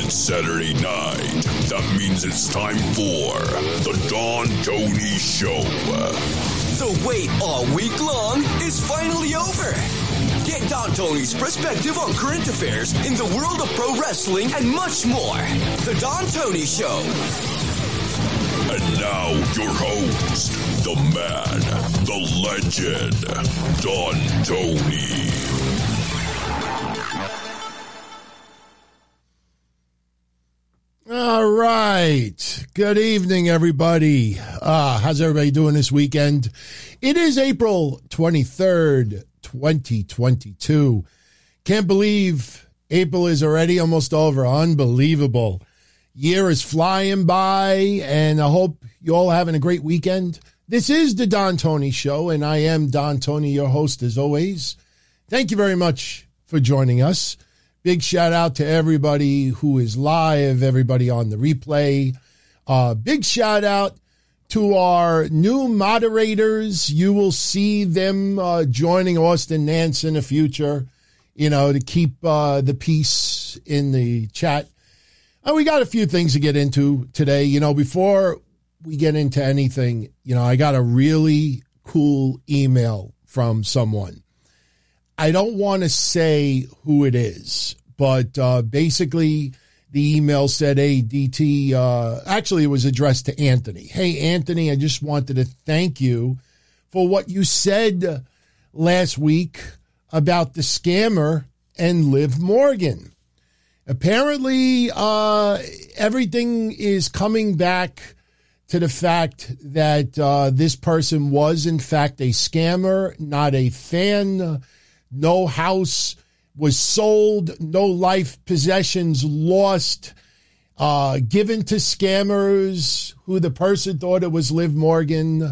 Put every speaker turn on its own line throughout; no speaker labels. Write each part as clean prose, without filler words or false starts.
It's Saturday night. That means it's time for the Don Tony Show.
The wait all week long is finally over. Get Don Tony's perspective on current affairs in the world of pro wrestling and much more. The Don Tony Show.
And now your host, the man, the legend, Don Tony.
All right. Good evening, everybody. How's everybody doing this weekend? It is April 23rd, 2022. Can't believe April is already almost over. Unbelievable. Year is flying by, and I hope you all having a great weekend. This is the Don Tony Show, and I am Don Tony, your host as always. Thank you very much for joining us. Big shout out to everybody who is live, everybody on the replay. Big shout out to our new moderators. You will see them joining Austin Nance in the future, to keep the peace in the chat. We got a few things to get into today. Before we get into anything, I got a really cool email from someone. I don't want to say who it is, but basically the email said, hey, DT, actually it was addressed to Anthony. Hey, Anthony, I just wanted to thank you for what you said last week about the scammer and Liv Morgan. Apparently, everything is coming back to the fact that this person was, in fact, a scammer, not a fan. No house was sold, no life possessions lost, given to scammers who the person thought it was Liv Morgan.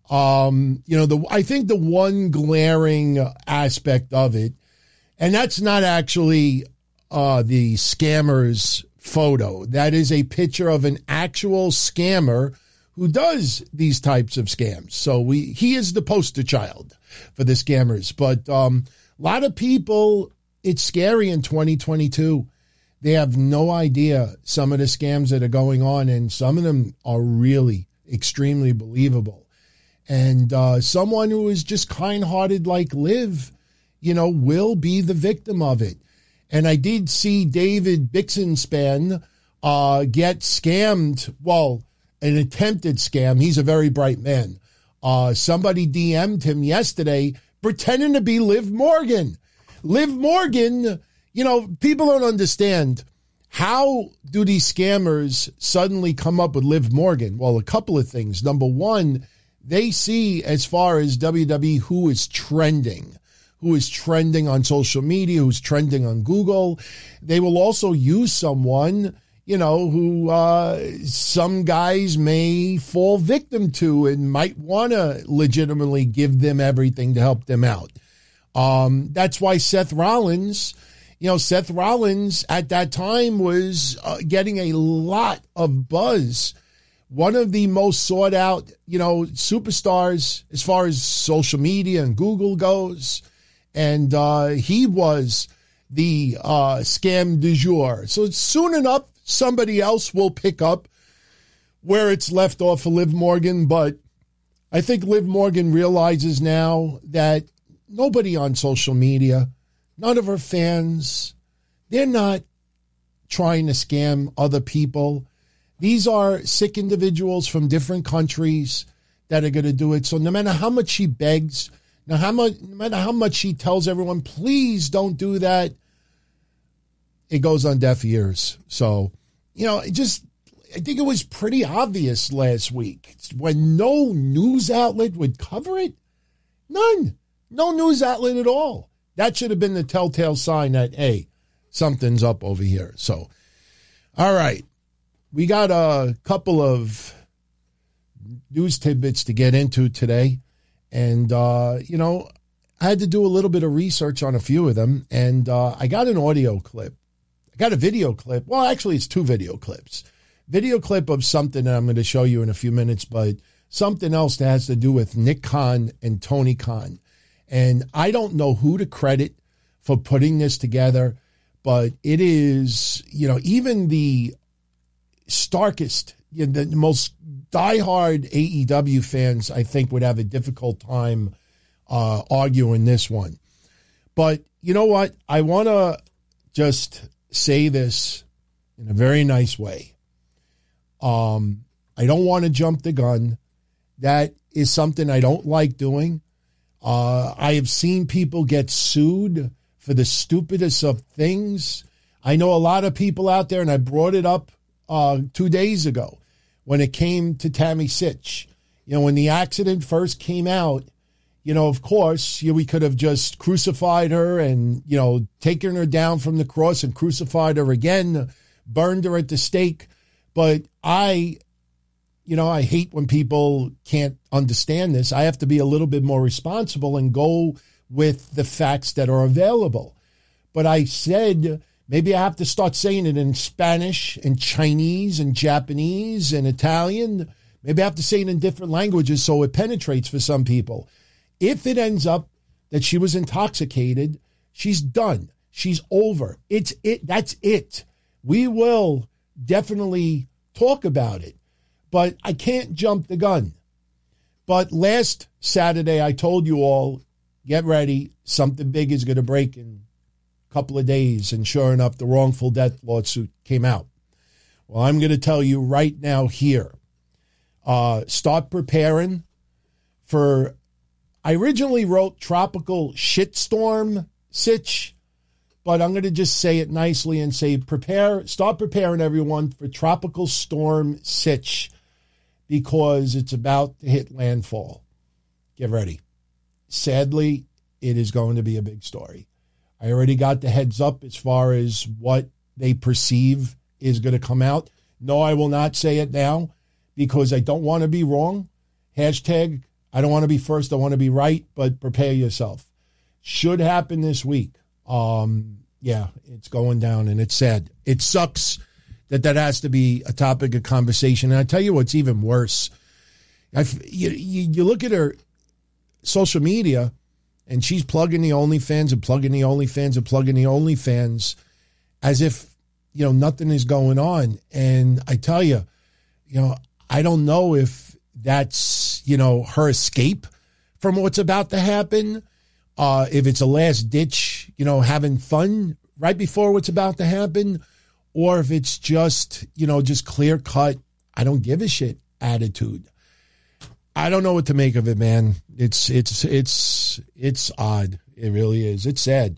I think the one glaring aspect of it, and that's not actually the scammer's photo. That is a picture of an actual scammer who does these types of scams. So he is the poster child for the scammers. But a lot of people, it's scary in 2022. They have no idea some of the scams that are going on, and some of them are really extremely believable. And someone who is just kind-hearted like Liv, will be the victim of it. And I did see David Bixenspan get scammed. Well, an attempted scam. He's a very bright man. Somebody DM'd him yesterday pretending to be Liv Morgan. Liv Morgan, people don't understand. How do these scammers suddenly come up with Liv Morgan? Well, a couple of things. Number one, they see as far as WWE who is trending on social media, who's trending on Google. They will also use someone, who some guys may fall victim to and might want to legitimately give them everything to help them out. That's why Seth Rollins at that time was getting a lot of buzz. One of the most sought out, superstars as far as social media and Google goes. And he was the scam du jour. So soon enough, somebody else will pick up where it's left off for Liv Morgan. But I think Liv Morgan realizes now that nobody on social media, none of her fans, they're not trying to scam other people. These are sick individuals from different countries that are going to do it. So no matter how much she begs, no matter how much she tells everyone, please don't do that, it goes on deaf ears. So, I think it was pretty obvious last week when no news outlet would cover it. None. No news outlet at all. That should have been the telltale sign that, hey, something's up over here. So, all right. We got a couple of news tidbits to get into today. And, I had to do a little bit of research on a few of them. And I got an audio clip. I got a video clip. Well, actually, it's two video clips. Video clip of something that I'm going to show you in a few minutes, but something else that has to do with Nick Khan and Tony Khan. And I don't know who to credit for putting this together, but it is, even the starkest, the most diehard AEW fans, I think, would have a difficult time arguing this one. But you know what? I want to just say this in a very nice way. I don't want to jump the gun. That is something I don't like doing. I have seen people get sued for the stupidest of things. I know a lot of people out there, and I brought it up 2 days ago when it came to Tammy Sytch. When the accident first came out, of course, we could have just crucified her and, taken her down from the cross and crucified her again, burned her at the stake. But I hate when people can't understand this. I have to be a little bit more responsible and go with the facts that are available. But I said, maybe I have to start saying it in Spanish and Chinese and Japanese and Italian. Maybe I have to say it in different languages so it penetrates for some people. If it ends up that she was intoxicated, she's done. She's over. It's it. That's it. We will definitely talk about it, but I can't jump the gun. But last Saturday, I told you all, get ready. Something big is going to break in a couple of days. And sure enough, the wrongful death lawsuit came out. Well, I'm going to tell you right now here, start preparing for, I originally wrote Tropical Shitstorm Sytch, but I'm going to just say it nicely and say start preparing everyone for Tropical Storm Sytch, because it's about to hit landfall. Get ready. Sadly, it is going to be a big story. I already got the heads up as far as what they perceive is going to come out. No, I will not say it now because I don't want to be wrong. Hashtag, I don't want to be first, I want to be right, but prepare yourself. Should happen this week. Yeah, it's going down and it's sad. It sucks that has to be a topic of conversation. And I tell you what's even worse. You look at her social media and she's plugging the OnlyFans and plugging the OnlyFans and plugging the OnlyFans as if, nothing is going on. And I tell you, I don't know if that's, her escape from what's about to happen. If it's a last ditch, having fun right before what's about to happen, or if it's just, just clear cut, I don't give a shit attitude. I don't know what to make of it, man. It's odd. It really is. It's sad.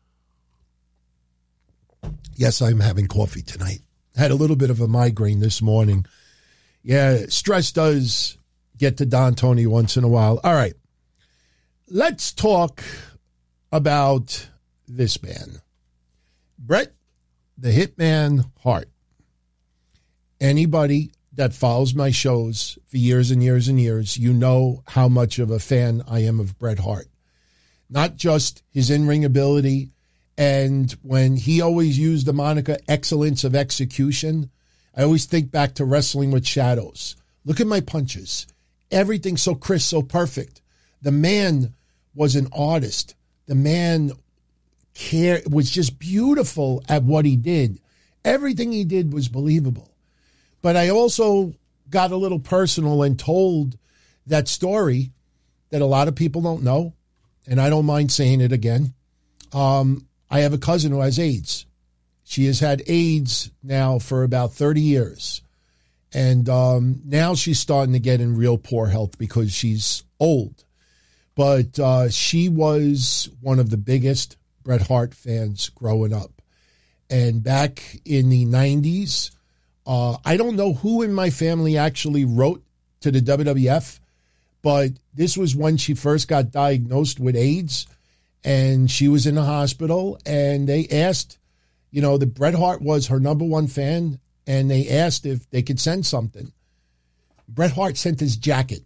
Yes, I'm having coffee tonight. Had a little bit of a migraine this morning. Yeah, stress does get to Don Tony once in a while. All right. Let's talk about this man, Bret the Hitman Hart. Anybody that follows my shows for years and years and years, you know how much of a fan I am of Bret Hart. Not just his in-ring ability, and when he always used the moniker excellence of execution, I always think back to Wrestling with Shadows. Look at my punches. Everything so crisp, so perfect. The man was an artist. The man was just beautiful at what he did. Everything he did was believable. But I also got a little personal and told that story that a lot of people don't know, and I don't mind saying it again. I have a cousin who has AIDS. She has had AIDS now for about 30 years. And now she's starting to get in real poor health because she's old. But she was one of the biggest Bret Hart fans growing up. And back in the 90s, I don't know who in my family actually wrote to the WWF, but this was when she first got diagnosed with AIDS. And she was in the hospital, and they asked, that Bret Hart was her number one fan, and they asked if they could send something. Bret Hart sent a jacket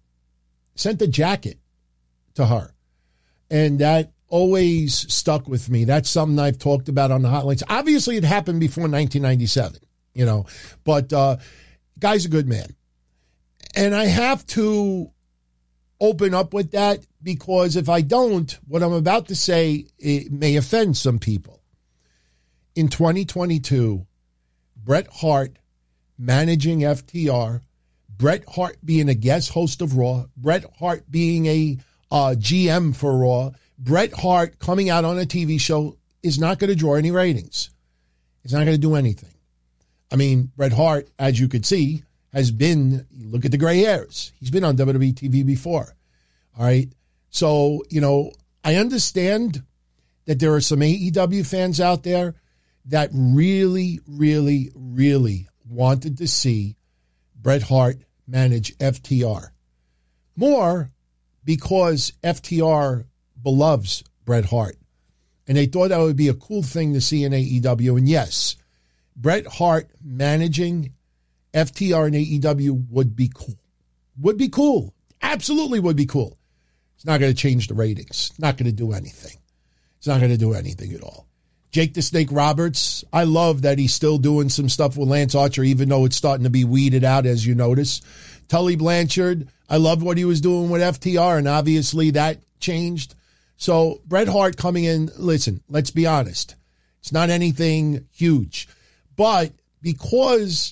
to her. And that always stuck with me. That's something I've talked about on the hotlines. Obviously, it happened before 1997, but guy's a good man. And I have to open up with that because if I don't, what I'm about to say, it may offend some people. in 2022, Bret Hart managing FTR, Bret Hart being a guest host of Raw, Bret Hart being a GM for Raw, Bret Hart coming out on a TV show is not going to draw any ratings. It's not going to do anything. I mean, Bret Hart, as you could see, has been, look at the gray hairs. He's been on WWE TV before. All right. So, I understand that there are some AEW fans out there that really, really, really wanted to see Bret Hart manage FTR. More because FTR beloves Bret Hart. And they thought that would be a cool thing to see in AEW. And yes, Bret Hart managing FTR and AEW would be cool. Would be cool. Absolutely would be cool. It's not going to change the ratings. Not going to do anything. It's not going to do anything at all. Jake the Snake Roberts, I love that he's still doing some stuff with Lance Archer, even though it's starting to be weeded out, as you notice. Tully Blanchard, I love what he was doing with FTR, and obviously that changed. So Bret Hart coming in, listen, let's be honest. It's not anything huge. But because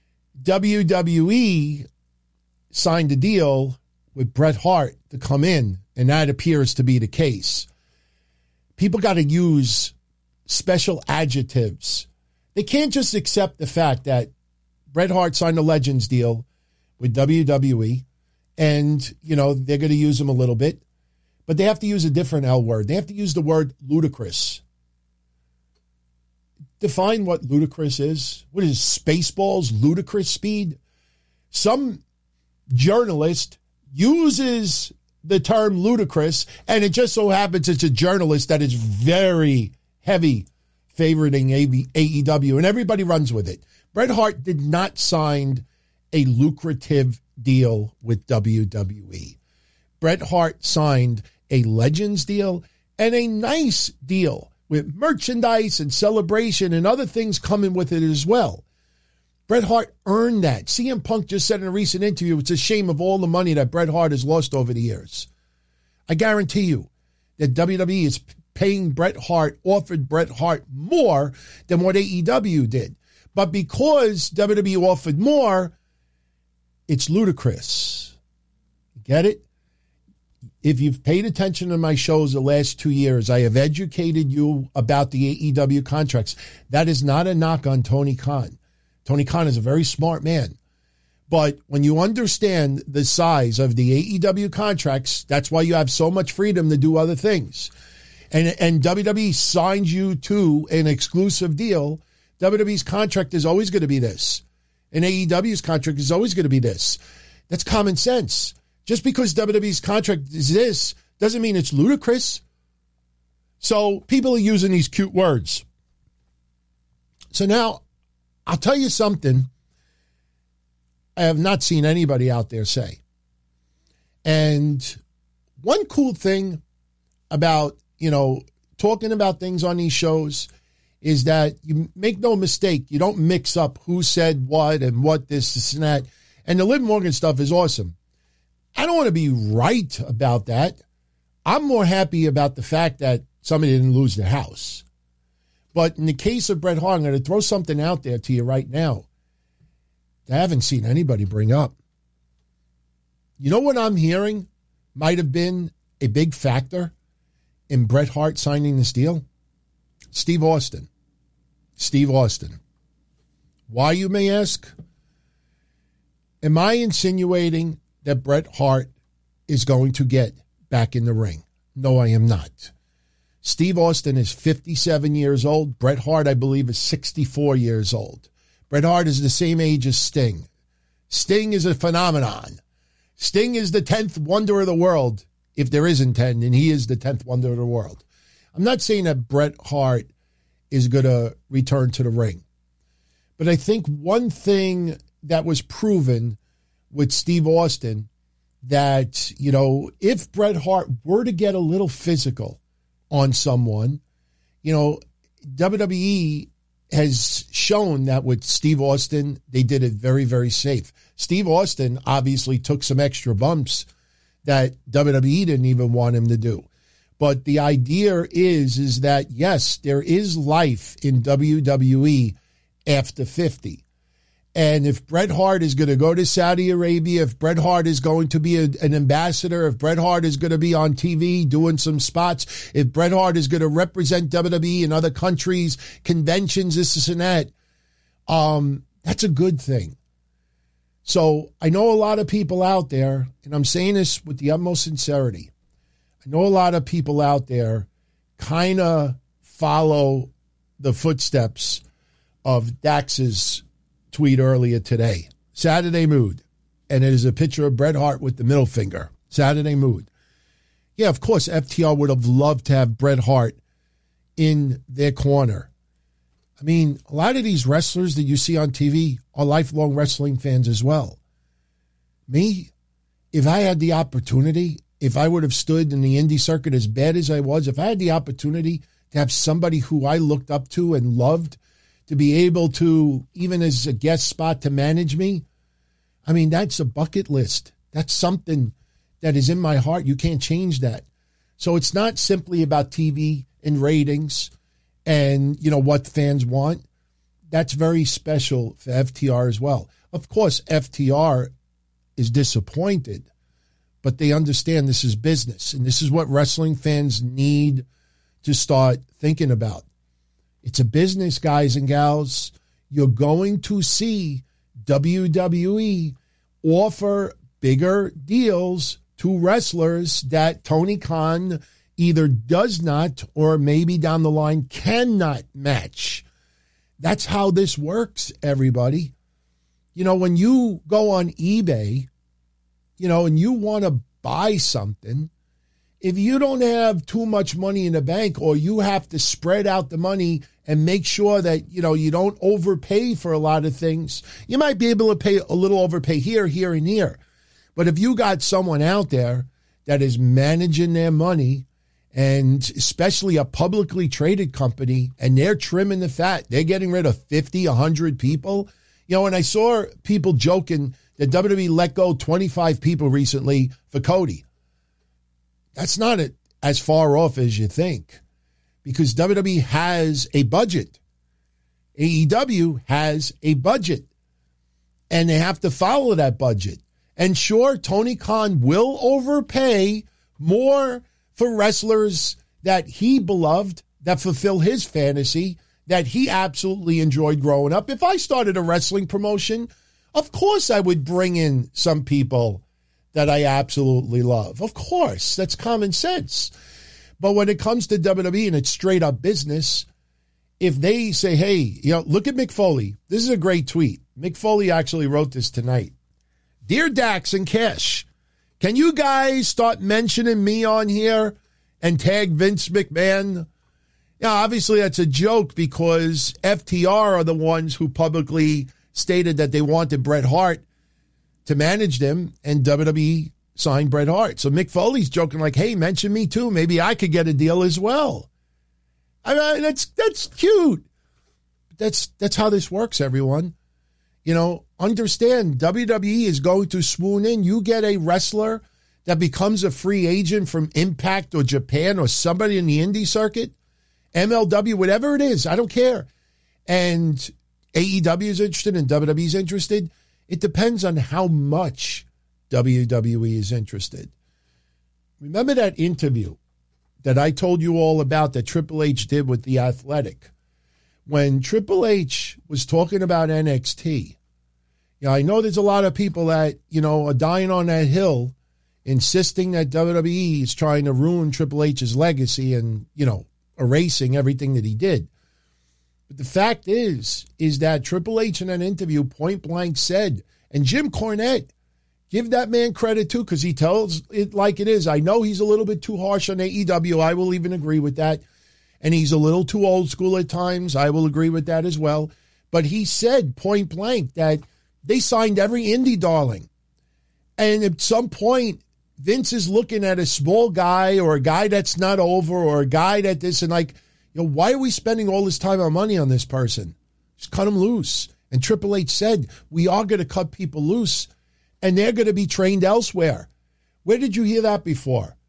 WWE signed a deal with Bret Hart to come in, and that appears to be the case, people got to use special adjectives. They can't just accept the fact that Bret Hart signed a Legends deal with WWE, and, they're going to use him a little bit, but they have to use a different L word. They have to use the word ludicrous. Define what ludicrous is. What is Spaceballs ludicrous speed? Some journalist uses the term ludicrous, and it just so happens it's a journalist that is very heavy favoriting AEW, and everybody runs with it. Bret Hart did not sign a lucrative deal with WWE. Bret Hart signed a Legends deal and a nice deal with merchandise and celebration and other things coming with it as well. Bret Hart earned that. CM Punk just said in a recent interview, it's a shame of all the money that Bret Hart has lost over the years. I guarantee you that WWE is paying Bret Hart, offered Bret Hart more than what AEW did. But because WWE offered more, it's ludicrous. Get it? If you've paid attention to my shows the last 2 years, I have educated you about the AEW contracts. That is not a knock on Tony Khan. Tony Khan is a very smart man. But when you understand the size of the AEW contracts, that's why you have so much freedom to do other things. And WWE signs you to an exclusive deal. WWE's contract is always going to be this. And AEW's contract is always going to be this. That's common sense. Just because WWE's contract is this doesn't mean it's ludicrous. So people are using these cute words. So now, I'll tell you something I have not seen anybody out there say. And one cool thing about, talking about things on these shows is that you make no mistake. You don't mix up who said what and what this and that. And the Liv Morgan stuff is awesome. I don't want to be right about that. I'm more happy about the fact that somebody didn't lose their house. But in the case of Bret Hart, I'm going to throw something out there to you right now that I haven't seen anybody bring up. You know what I'm hearing might have been a big factor in Bret Hart signing this deal? Steve Austin. Steve Austin. Why, you may ask? Am I insinuating that Bret Hart is going to get back in the ring? No, I am not. Steve Austin is 57 years old. Bret Hart, I believe, is 64 years old. Bret Hart is the same age as Sting. Sting is a phenomenon. Sting is the 10th wonder of the world, if there isn't 10, and he is the 10th wonder of the world. I'm not saying that Bret Hart is going to return to the ring. But I think one thing that was proven with Steve Austin, that, if Bret Hart were to get a little physical on someone, WWE has shown that with Steve Austin, they did it very, very safe. Steve Austin obviously took some extra bumps that WWE didn't even want him to do. But the idea is that, yes, there is life in WWE after 50. And if Bret Hart is going to go to Saudi Arabia, if Bret Hart is going to be an ambassador, if Bret Hart is going to be on TV doing some spots, if Bret Hart is going to represent WWE in other countries, conventions, this and that, that's a good thing. So I know a lot of people out there, and I'm saying this with the utmost sincerity, I know a lot of people out there kind of follow the footsteps of Dax's tweet earlier today. Saturday mood. And it is a picture of Bret Hart with the middle finger. Saturday mood. Yeah, of course, FTR would have loved to have Bret Hart in their corner. I mean, a lot of these wrestlers that you see on TV are lifelong wrestling fans as well. Me, if I had the opportunity, if I would have stood in the indie circuit as bad as I was, if I had the opportunity to have somebody who I looked up to and loved to be able to, even as a guest spot, to manage me, I mean, that's a bucket list. That's something that is in my heart. You can't change that. So it's not simply about TV and ratings and, you know, what fans want. That's very special for FTR as well. Of course, FTR is disappointed, but they understand this is business, and this is what wrestling fans need to start thinking about. It's a business, guys and gals. You're going to see WWE offer bigger deals to wrestlers that Tony Khan either does not or maybe down the line cannot match. That's how this works, everybody. You know, when you go on eBay, you know, and you want to buy something, if you don't have too much money in the bank, or you have to spread out the money and make sure that, you know, you don't overpay for a lot of things, you might be able to pay a little overpay here, and here. But if you got someone out there that is managing their money, and especially a publicly traded company, and they're trimming the fat, they're getting rid of 50, 100 people. You know, and I saw people joking that WWE let go 25 people recently for Cody. That's not as far off as you think, because WWE has a budget. AEW has a budget, and they have to follow that budget. And sure, Tony Khan will overpay more for wrestlers that he beloved, that fulfill his fantasy, that he absolutely enjoyed growing up. If I started a wrestling promotion, of course I would bring in some people that I absolutely love. Of course, that's common sense. But when it comes to WWE and it's straight up business, if they say, hey, you know, look at Mick Foley. This is a great tweet. Mick Foley actually wrote this tonight. Dear Dax and Cash, can you guys start mentioning me on here and tag Vince McMahon? Yeah, obviously that's a joke, because FTR are the ones who publicly stated that they wanted Bret Hart to manage them, and WWE signed Bret Hart. So Mick Foley's joking like, hey, mention me too. Maybe I could get a deal as well. I mean, that's cute. That's how this works, everyone. You know, understand, WWE is going to swoon in. You get a wrestler that becomes a free agent from Impact or Japan or somebody in the indie circuit, MLW, whatever it is, I don't care. And AEW is interested and WWE is interested. It depends on how much WWE is interested. Remember that interview that I told you all about that Triple H did with The Athletic? When Triple H was talking about NXT, you know, I know there's a lot of people that, you know, are dying on that hill, insisting that WWE is trying to ruin Triple H's legacy and, you know, erasing everything that he did. But the fact is that Triple H in an interview point blank said, and Jim Cornette, give that man credit too, because he tells it like it is. I know he's a little bit too harsh on AEW. I will even agree with that. And he's a little too old school at times. I will agree with that as well. But he said point blank that they signed every indie darling. And at some point, Vince is looking at a small guy or a guy that's not over or a guy that this and like, you know, why are we spending all this time and money on this person? Just cut him loose. And Triple H said, we are going to cut people loose and they're going to be trained elsewhere. Where did you hear that before?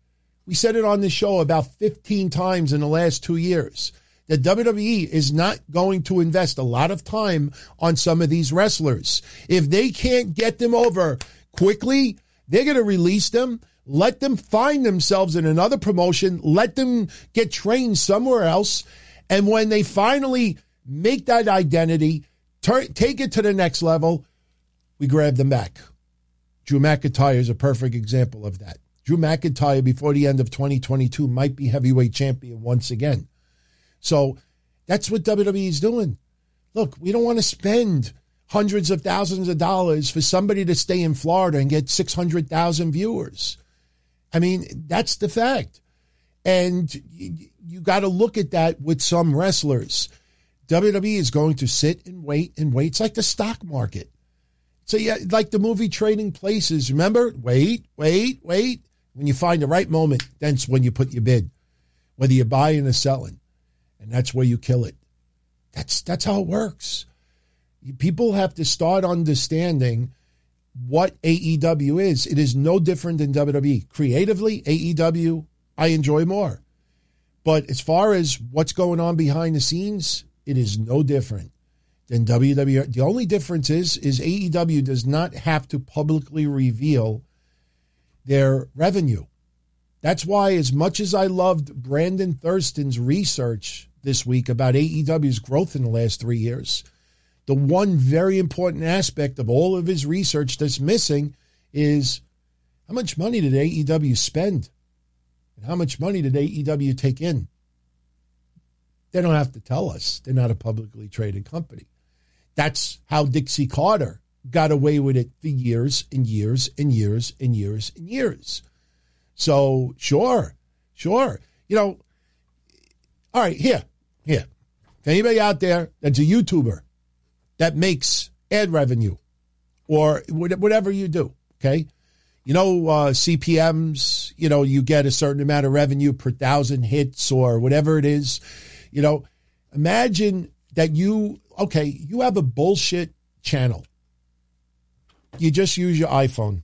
We said it on the show about 15 times in the last 2 years. That WWE is not going to invest a lot of time on some of these wrestlers. If they can't get them over quickly, they're going to release them, let them find themselves in another promotion, let them get trained somewhere else, and when they finally make that identity, take it to the next level, we grab them back. Drew McIntyre is a perfect example of that. Drew McIntyre, before the end of 2022, might be heavyweight champion once again. So that's what WWE is doing. Look, we don't want to spend hundreds of thousands of dollars for somebody to stay in Florida and get 600,000 viewers. I mean, that's the fact. And you got to look at that with some wrestlers. WWE is going to sit and wait and wait. It's like the stock market. So yeah, like the movie Trading Places. Remember? Wait. When you find the right moment, that's when you put your bid. Whether you're buying or selling. And that's where you kill it. That's how it works. People have to start understanding what AEW is. It is no different than WWE. Creatively, AEW, I enjoy more. But as far as what's going on behind the scenes, it is no different than WWE. The only difference is AEW does not have to publicly reveal their revenue. That's why, as much as I loved Brandon Thurston's research this week about AEW's growth in the last 3 years, the one very important aspect of all of his research that's missing is how much money did AEW spend and how much money did AEW take in? They don't have to tell us. They're not a publicly traded company. That's how Dixie Carter got away with it for years and years and years and years and years. So, sure. You know, all right, here. If anybody out there that's a YouTuber that makes ad revenue or whatever you do, okay? You know, CPMs, you know, you get a certain amount of revenue per 1,000 hits or whatever it is. You know, imagine that you have a bullshit channel. You just use your iPhone.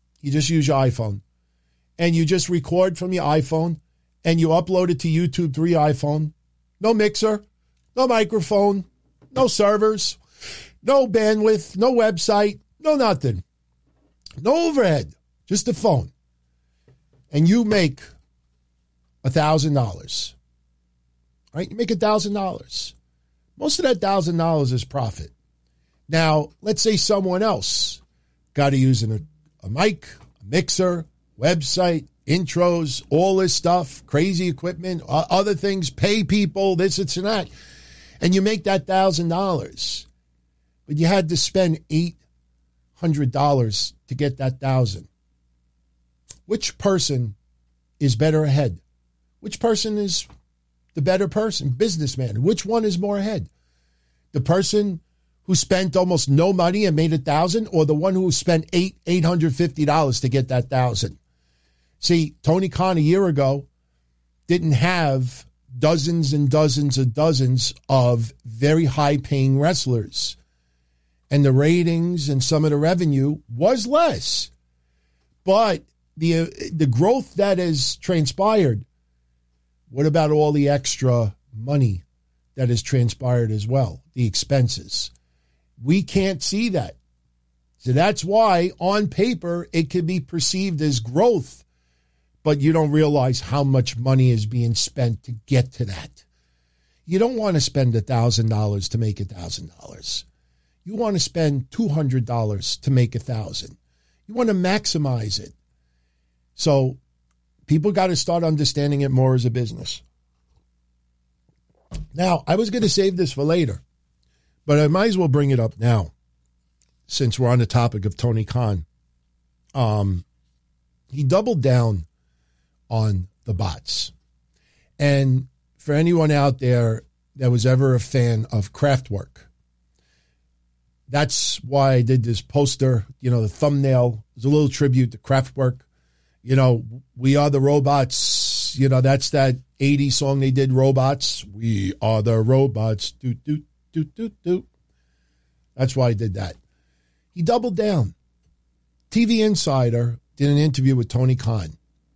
And you just record from your iPhone and you upload it to YouTube through your iPhone. No mixer, no microphone, no servers, no bandwidth, no website, no nothing. No overhead, just a phone. And you make $1,000. Right? You make $1,000. Most of that $1,000 is profit. Now, let's say someone else got to use a mic, a mixer, website, intros, all this stuff, crazy equipment, other things, pay people, this, and that. And you make that $1,000. But you had to spend $800 to get that $1,000. Which person is better ahead? Which person is the better person? Businessman. Which one is more ahead? The person who spent almost no money and made $1,000, or the one who spent $850 to get that $1,000? See, Tony Khan a year ago didn't have dozens and dozens and dozens of very high-paying wrestlers. And the ratings and some of the revenue was less. But the growth that has transpired, what about all the extra money that has transpired as well? The expenses. We can't see that. So that's why on paper it can be perceived as growth, but you don't realize how much money is being spent to get to that. You don't want to spend $1,000 to make $1,000. You want to spend $200 to make $1,000. You want to maximize it. So people got to start understanding it more as a business. Now, I was going to save this for later, but I might as well bring it up now since we're on the topic of Tony Khan. He doubled down on the bots. And for anyone out there that was ever a fan of Kraftwerk, that's why I did this poster. You know, the thumbnail is a little tribute to Kraftwerk. You know, We Are the Robots. You know, that's that 80s song they did, Robots. We are the robots. Do, do, do, do, do. That's why I did that. He doubled down. TV Insider did an interview with Tony Khan.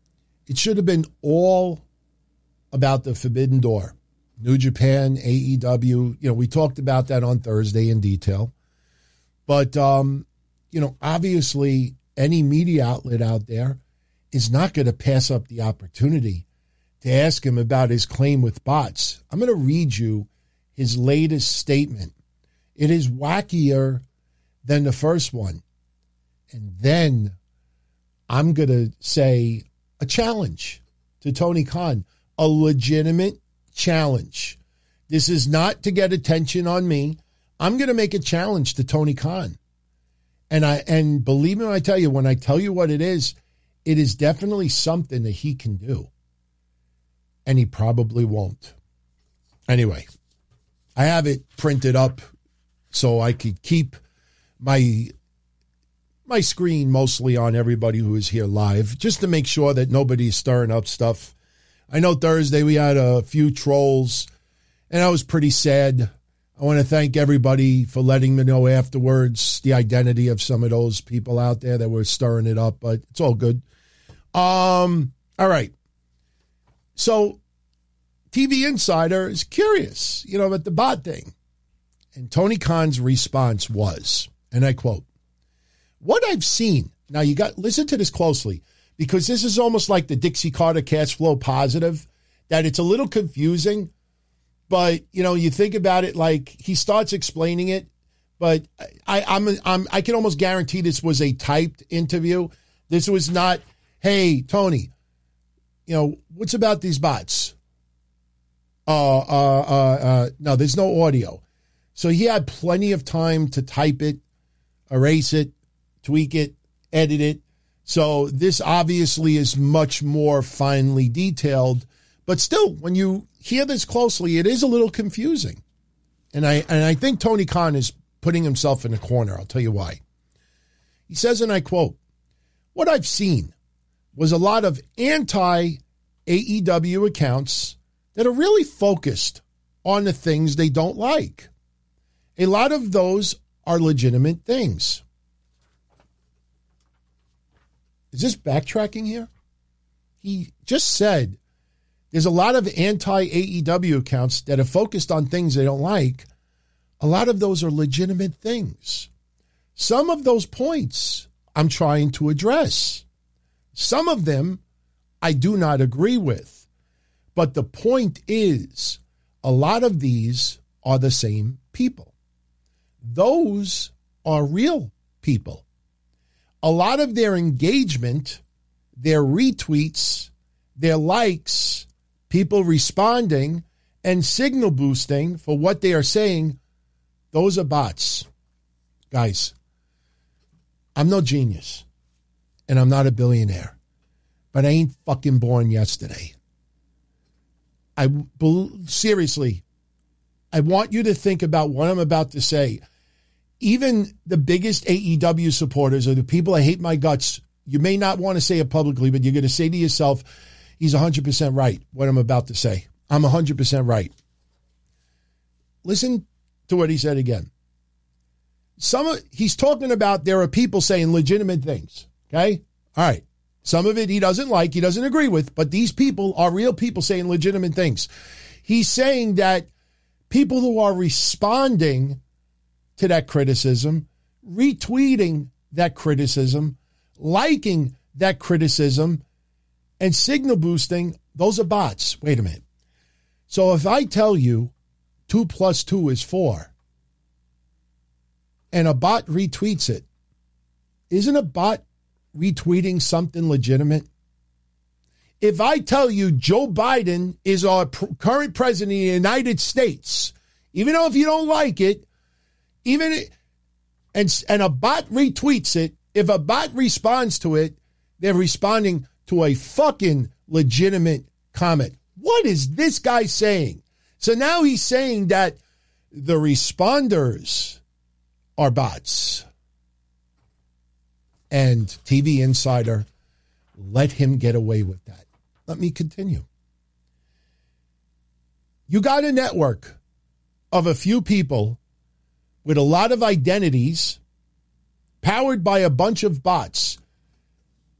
It should have been all about the Forbidden Door. New Japan, AEW, we talked about that on Thursday in detail. But, obviously any media outlet out there is not going to pass up the opportunity to ask him about his claim with bots. I'm going to read you his latest statement. It is wackier than the first one. And then I'm going to say a challenge to Tony Khan, a legitimate challenge. This is not to get attention on me. I'm going to make a challenge to Tony Khan. And believe me when I tell you, when I tell you what it is definitely something that he can do. And he probably won't. Anyway, I have it printed up so I could keep my screen mostly on everybody who is here live, just to make sure that nobody's stirring up stuff. I know Thursday we had a few trolls, and I was pretty sad. I want to thank everybody for letting me know afterwards the identity of some of those people out there that were stirring it up, but it's all good. All right. So TV Insider is curious, about the bot thing. And Tony Khan's response was, and I quote, "What I've seen," now listen to this closely, because this is almost like the Dixie Carter cash flow positive, that it's a little confusing, but you think about it, like he starts explaining it, but I can almost guarantee this was a typed interview. This was not, "Hey, Tony, what's about these bots?" No, there's no audio. So he had plenty of time to type it, erase it, tweak it, edit it. So this obviously is much more finely detailed, but still, when you hear this closely, it is a little confusing. And I think Tony Khan is putting himself in a corner. I'll tell you why. He says, and I quote, "What I've seen was a lot of anti-AEW accounts that are really focused on the things they don't like. A lot of those are legitimate things." Is this backtracking here? He just said there's a lot of anti-AEW accounts that are focused on things they don't like. A lot of those are legitimate things. Some of those points I'm trying to address. Some of them I do not agree with. But the point is, a lot of these are the same people. Those are real people. A lot of their engagement, their retweets, their likes, people responding and signal boosting for what they are saying, those are bots. Guys, I'm no genius and I'm not a billionaire, but I ain't fucking born yesterday. Seriously, I want you to think about what I'm about to say. Even the biggest AEW supporters or the people that hate my guts, you may not want to say it publicly, but you're going to say to yourself, he's 100% right, what I'm about to say. I'm 100% right. Listen to what he said again. He's talking about there are people saying legitimate things, okay? All right. Some of it he doesn't like, he doesn't agree with, but these people are real people saying legitimate things. He's saying that people who are responding to that criticism, retweeting that criticism, liking that criticism, and signal boosting, those are bots. Wait a minute. So if I tell you 2 + 2 is 4, and a bot retweets it, isn't a bot retweeting something legitimate? If I tell you Joe Biden is our current president of the United States, even though if you don't like it, and a bot retweets it, if a bot responds to it, they're responding to a fucking legitimate comment. What is this guy saying? So now he's saying that the responders are bots. And TV Insider let him get away with that. Let me continue. You got a network of a few people with a lot of identities powered by a bunch of bots.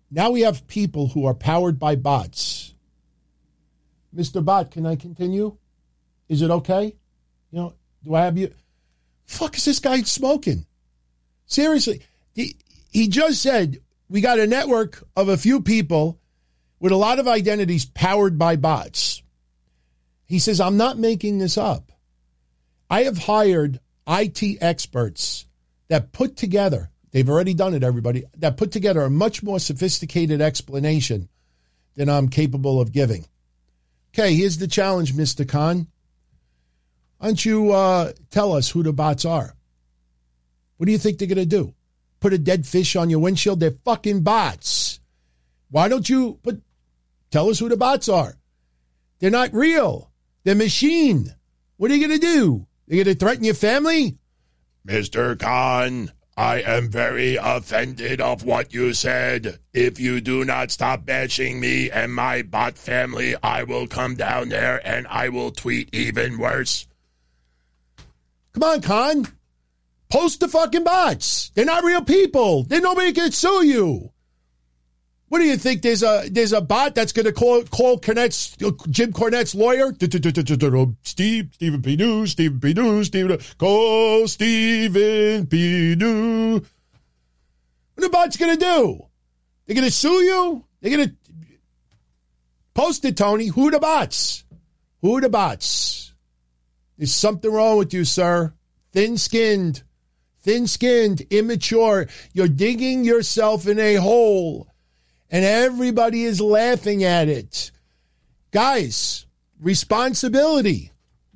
Now we have people who are powered by bots. Mr. Bot, can I continue? Is it okay? You know, do I have you? Fuck is this guy smoking? Seriously. He just said we got a network of a few people with a lot of identities powered by bots. He says, I'm not making this up. I have hired IT experts that put together, they've already done it, everybody, that put together a much more sophisticated explanation than I'm capable of giving. Okay, here's the challenge, Mr. Khan. Why don't you tell us who the bots are? What do you think they're going to do? Put a dead fish on your windshield? They're fucking bots. Why don't you tell us who the bots are? They're not real. They're machine. What are you going to do? You're going to threaten your family?
Mr. Khan, I am very offended of what you said. If you do not stop bashing me and my bot family, I will come down there and I will tweet even worse.
Come on, Khan. Post the fucking bots. They're not real people. Then nobody can sue you. What do you think? There's a bot that's going to call Jim Cornette's lawyer? Stephen P. Call Stephen P. What are the bots going to do? They're going to sue you? They're going to post it, Tony. Who are the bots? Who are the bots? There's something wrong with you, sir. Thin-skinned, immature. You're digging yourself in a hole. And everybody is laughing at it. Guys, responsibility.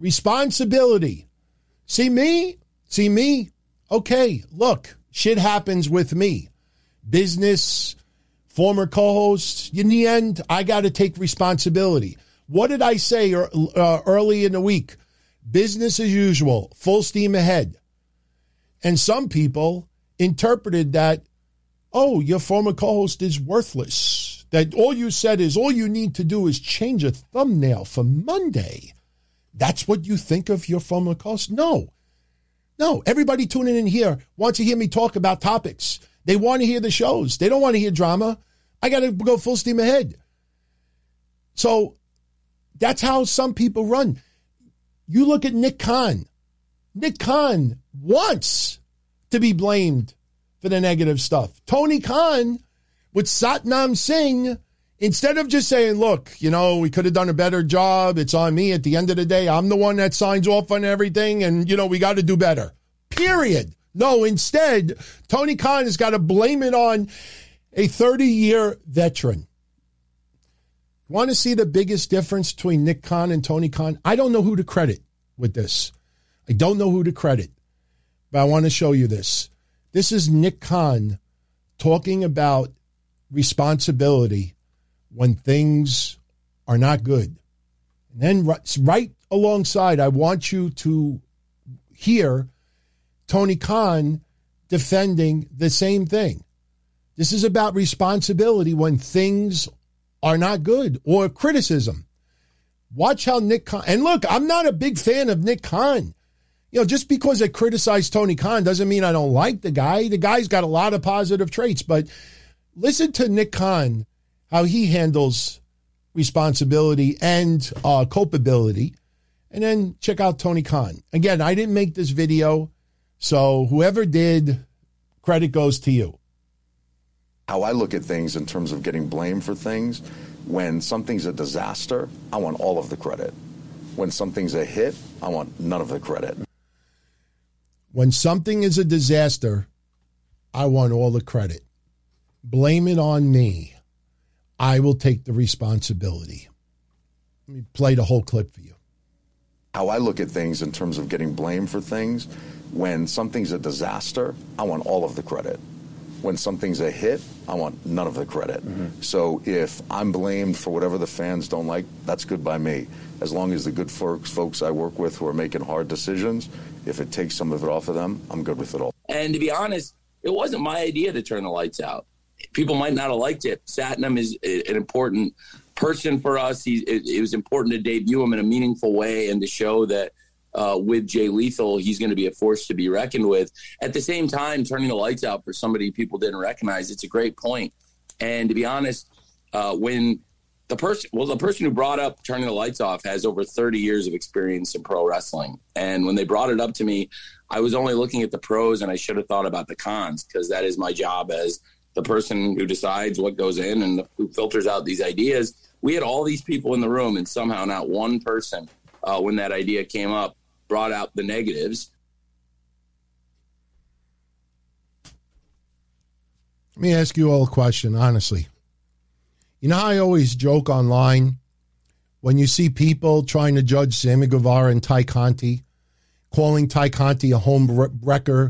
See me? Okay, look, shit happens with me. Business, former co-hosts. In the end, I got to take responsibility. What did I say early in the week? Business as usual, full steam ahead. And some people interpreted that, oh, your former co-host is worthless. That all you said is all you need to do is change a thumbnail for Monday. That's what you think of your former co-host? No. Everybody tuning in here wants to hear me talk about topics. They want to hear the shows. They don't want to hear drama. I got to go full steam ahead. So that's how some people run. You look at Nick Khan. Nick Khan wants to be blamed for the negative stuff. Tony Khan with Satnam Singh, instead of just saying, look, we could have done a better job. It's on me. At the end of the day, I'm the one that signs off on everything. And, we got to do better. Period. No, instead, Tony Khan has got to blame it on a 30-year veteran. Want to see the biggest difference between Nick Khan and Tony Khan? I don't know who to credit with this. I don't know who to credit. But I want to show you this. This is Nick Khan talking about responsibility when things are not good. And then right alongside, I want you to hear Tony Khan defending the same thing. This is about responsibility when things are not good, or criticism. Watch how Nick Khan, and look, I'm not a big fan of Nick Khan. Just because I criticize Tony Khan doesn't mean I don't like the guy. The guy's got a lot of positive traits, but listen to Nick Khan, how he handles responsibility and culpability, and then check out Tony Khan. Again, I didn't make this video, so whoever did, credit goes to you.
How I look at things in terms of getting blamed for things, when something's a disaster, I want all of the credit. When something's a hit, I want none of the credit.
When something is a disaster, I want all the credit. Blame it on me. I will take the responsibility. Let me play the whole clip for you.
How I look at things in terms of getting blamed for things, when something's a disaster, I want all of the credit. When something's a hit, I want none of the credit. Mm-hmm. So if I'm blamed for whatever the fans don't like, that's good by me. As long as the good folks I work with who are making hard decisions, if it takes some of it off of them, I'm good with it all.
And to be honest, it wasn't my idea to turn the lights out. People might not have liked it. Satnam is an important person for us. It was important to debut him in a meaningful way and to show that with Jay Lethal, he's going to be a force to be reckoned with. At the same time, turning the lights out for somebody people didn't recognize, it's a great point. And to be honest, when the person who brought up turning the lights off has over 30 years of experience in pro wrestling. And when they brought it up to me, I was only looking at the pros, and I should have thought about the cons, because that is my job as the person who decides what goes in and who filters out these ideas. We had all these people in the room, and somehow not one person, when that idea came up, brought out the negatives.
Let me ask you all a question, honestly. You know how I always joke online when you see people trying to judge Sammy Guevara and Ty Conti, calling Ty Conti a home wrecker,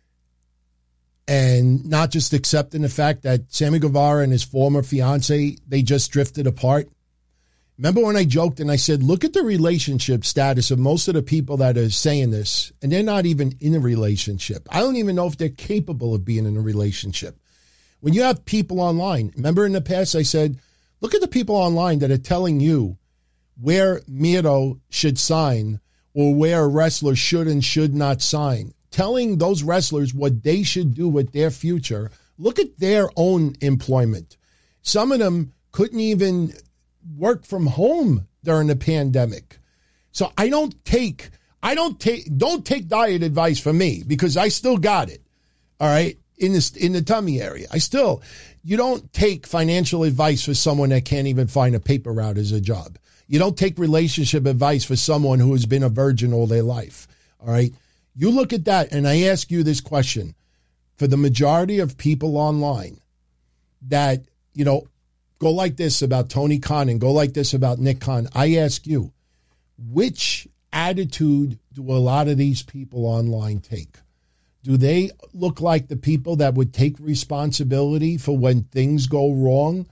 and not just accepting the fact that Sammy Guevara and his former fiance, they just drifted apart? Remember when I joked and I said, look at the relationship status of most of the people that are saying this, and they're not even in a relationship. I don't even know if they're capable of being in a relationship. When you have people online, remember in the past I said, look at the people online that are telling you where Miro should sign or where a wrestler should and should not sign, telling those wrestlers what they should do with their future. Look at their own employment. Some of them couldn't even work from home during the pandemic. So don't take diet advice from me, because I still got it. All right. In the tummy area. You don't take financial advice for someone that can't even find a paper route as a job. You don't take relationship advice for someone who has been a virgin all their life. All right. You look at that, and I ask you this question: for the majority of people online that, go like this about Tony Khan and go like this about Nick Khan, I ask you, which attitude do a lot of these people online take? Do they look like the people that would take responsibility for when things go wrong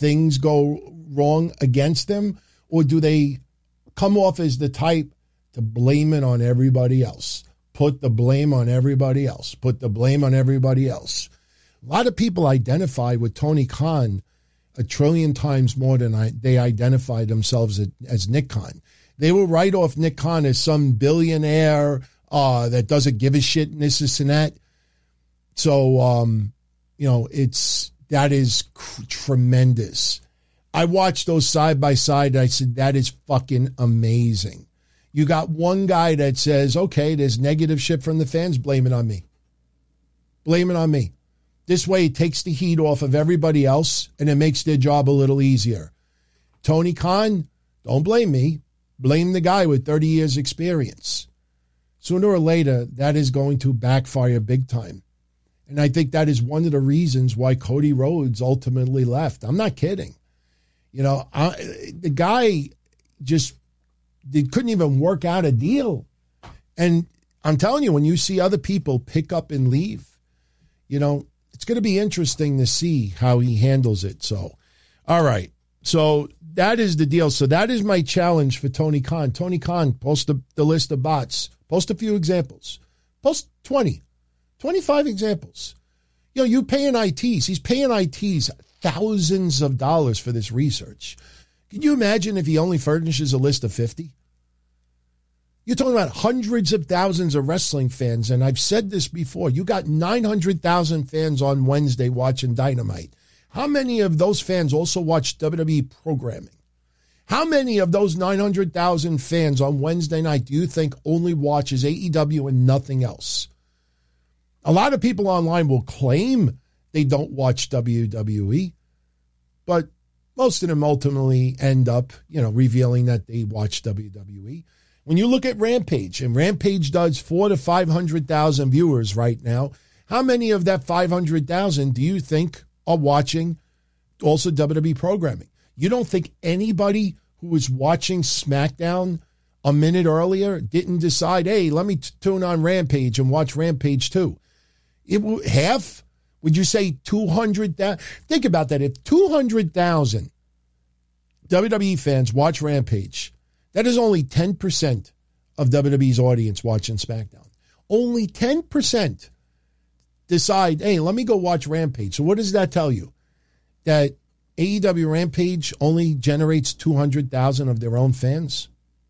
against them? Or do they come off as the type to blame it on everybody else? Put the blame on everybody else. Put the blame on everybody else. A lot of people identify with Tony Khan a trillion times more than they identify themselves as Nick Khan. They will write off Nick Khan as some billionaire that doesn't give a shit and this and that. So, that is tremendous. I watched those side by side. And I said, that is fucking amazing. You got one guy that says, okay, there's negative shit from the fans. Blame it on me. Blame it on me. This way it takes the heat off of everybody else and it makes their job a little easier. Tony Khan, don't blame me. Blame the guy with 30 years experience. Sooner or later, that is going to backfire big time. And I think that is one of the reasons why Cody Rhodes ultimately left. I'm not kidding. The guy just couldn't even work out a deal. And I'm telling you, when you see other people pick up and leave, it's going to be interesting to see how he handles it. So, all right. So that is the deal. So that is my challenge for Tony Khan. Tony Khan, post the list of bots. Post a few examples. Post 20, 25 examples. You paying ITs. He's paying ITs thousands of dollars for this research. Can you imagine if he only furnishes a list of 50? You're talking about hundreds of thousands of wrestling fans. And I've said this before. You got 900,000 fans on Wednesday watching Dynamite. How many of those fans also watch WWE programming? How many of those 900,000 fans on Wednesday night do you think only watches AEW and nothing else? A lot of people online will claim they don't watch WWE, but most of them ultimately end up, revealing that they watch WWE. When you look at Rampage, and Rampage does 400,000 to 500,000 viewers right now, how many of that 500,000 do you think are watching also WWE programming? You don't think anybody who was watching SmackDown a minute earlier didn't decide, hey, let me tune on Rampage and watch Rampage too? Half? Would you say 200,000? Think about that. If 200,000 WWE fans watch Rampage, that is only 10% of WWE's audience watching SmackDown. Only 10% decide, hey, let me go watch Rampage. So what does that tell you? That AEW Rampage only generates 200,000 of their own fans?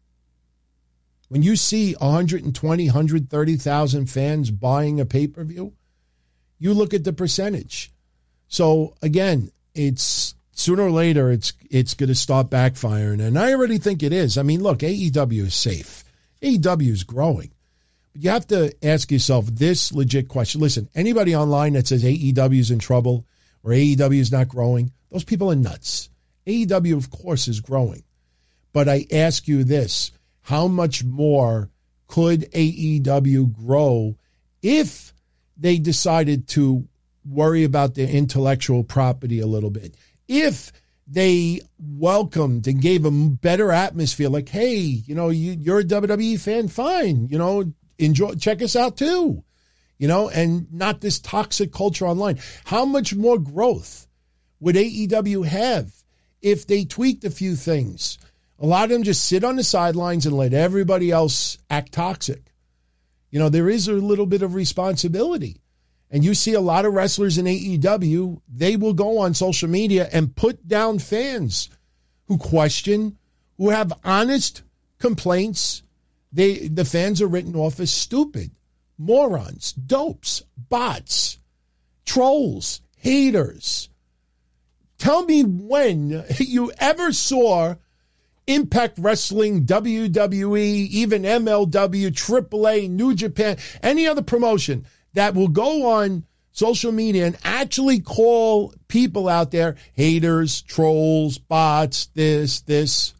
When you see 120, 130,000 fans buying a pay-per-view, you look at the percentage. So again, it's sooner or later it's going to start backfiring, and I already think it is. I mean, look, AEW is safe. AEW is growing. But you have to ask yourself this legit question. Listen, anybody online that says AEW is in trouble or AEW is not growing, those people are nuts. AEW, of course, is growing. But I ask you this, how much more could AEW grow if they decided to worry about their intellectual property a little bit? If they welcomed and gave a better atmosphere, like, hey, you're a WWE fan, fine, enjoy, check us out too, and not this toxic culture online. How much more growth would AEW have if they tweaked a few things? A lot of them just sit on the sidelines and let everybody else act toxic. There is a little bit of responsibility. And you see a lot of wrestlers in AEW, they will go on social media and put down fans who question, who have honest complaints. The fans are written off as stupid, morons, dopes, bots, trolls, haters. Tell me when you ever saw Impact Wrestling, WWE, even MLW, AAA, New Japan, any other promotion that will go on social media and actually call people out there haters, trolls, bots, this.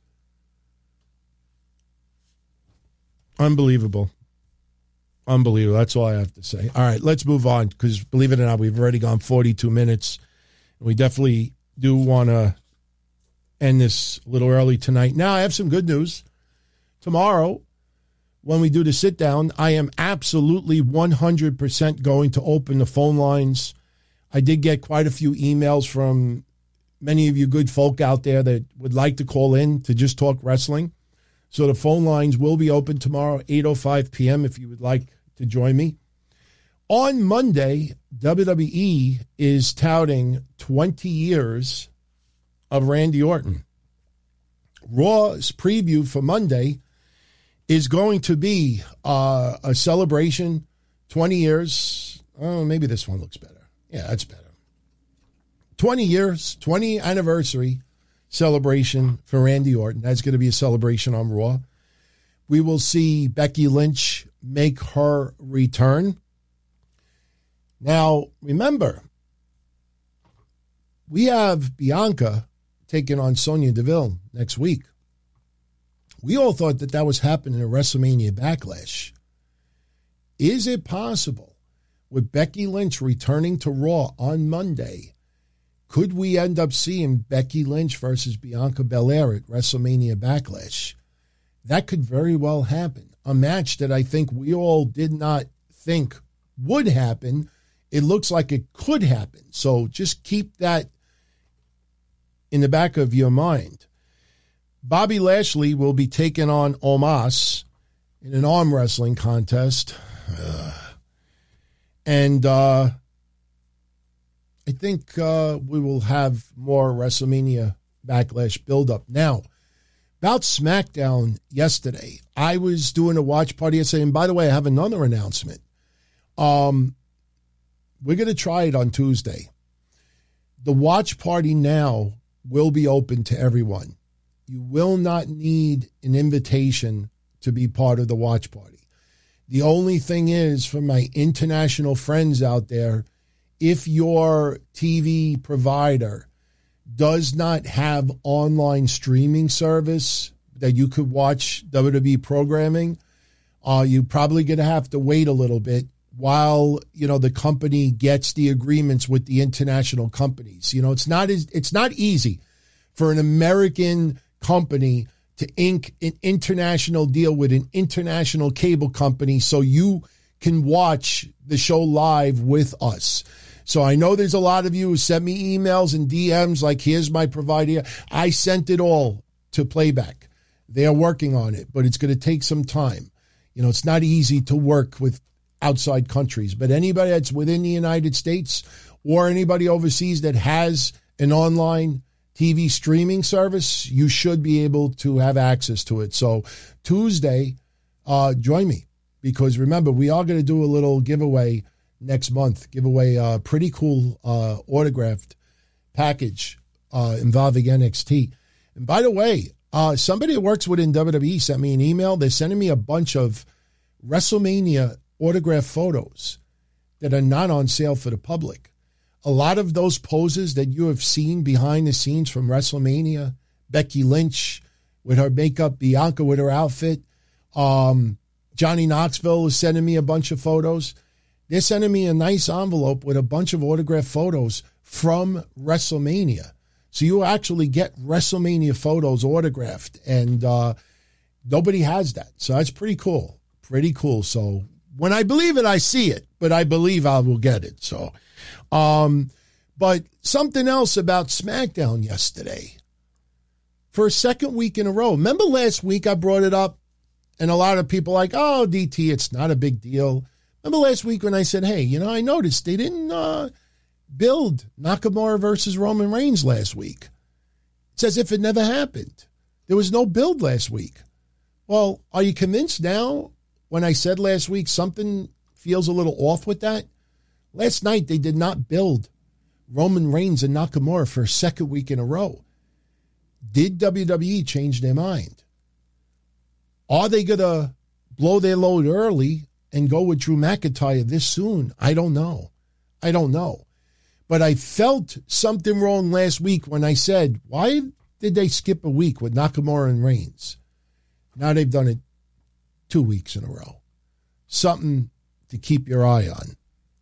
Unbelievable. That's all I have to say. All right, let's move on because, believe it or not, we've already gone 42 minutes. We definitely do want to end this a little early tonight. Now, I have some good news. Tomorrow, when we do the sit down, I am absolutely 100% going to open the phone lines. I did get quite a few emails from many of you good folk out there that would like to call in to just talk wrestling. So the phone lines will be open tomorrow, 8:05 p.m. if you would like to join me. On Monday, WWE is touting 20 years of Randy Orton. Raw's preview for Monday is going to be a celebration, 20 years. Oh, maybe this one looks better. Yeah, that's better. 20 years, 20 anniversary celebration for Randy Orton. That's going to be a celebration on Raw. We will see Becky Lynch make her return. Now, remember, we have Bianca taking on Sonya Deville next week. We all thought that was happening at WrestleMania Backlash. Is it possible, with Becky Lynch returning to Raw on Monday, could we end up seeing Becky Lynch versus Bianca Belair at WrestleMania Backlash? That could very well happen. A match that I think we all did not think would happen. It looks like it could happen. So just keep that in the back of your mind. Bobby Lashley will be taking on Omos in an arm wrestling contest. And I think we will have more WrestleMania Backlash build-up. Now, about SmackDown yesterday, I was doing a watch party yesterday, and by the way, I have another announcement. We're going to try it on Tuesday. The watch party now will be open to everyone. You will not need an invitation to be part of the watch party. The only thing is, for my international friends out there, if your TV provider does not have online streaming service that you could watch WWE programming, you're probably going to have to wait a little bit while, the company gets the agreements with the international companies. It's not easy for an American company to ink an international deal with an international cable company so you can watch the show live with us. So I know there's a lot of you who sent me emails and DMs like, here's my provider. I sent it all to Playback. They're working on it, but it's going to take some time. It's not easy to work with outside countries, but anybody that's within the United States or anybody overseas that has an online TV streaming service, you should be able to have access to it. So Tuesday, join me, because remember, we are going to do a little giveaway next month, give away a pretty cool autographed package involving NXT. And by the way, somebody that works within WWE sent me an email. They're sending me a bunch of WrestleMania autograph photos that are not on sale for the public. A lot of those poses that you have seen behind the scenes from WrestleMania, Becky Lynch with her makeup, Bianca with her outfit, Johnny Knoxville is sending me a bunch of photos. They're sending me a nice envelope with a bunch of autographed photos from WrestleMania. So you actually get WrestleMania photos autographed, and nobody has that. So that's pretty cool. Pretty cool. So when I believe it, I see it, but I believe I will get it. So, but something else about SmackDown yesterday. For a second week in a row. Remember last week I brought it up, and a lot of people like, oh, DT, it's not a big deal. Remember last week when I said, hey, I noticed they didn't build Nakamura versus Roman Reigns last week. It's as if it never happened. There was no build last week. Well, are you convinced now when I said last week something feels a little off with that? Last night they did not build Roman Reigns and Nakamura for a second week in a row. Did WWE change their mind? Are they going to blow their load early and go with Drew McIntyre this soon? I don't know. But I felt something wrong last week when I said, why did they skip a week with Nakamura and Reigns? Now they've done it 2 weeks in a row. Something to keep your eye on.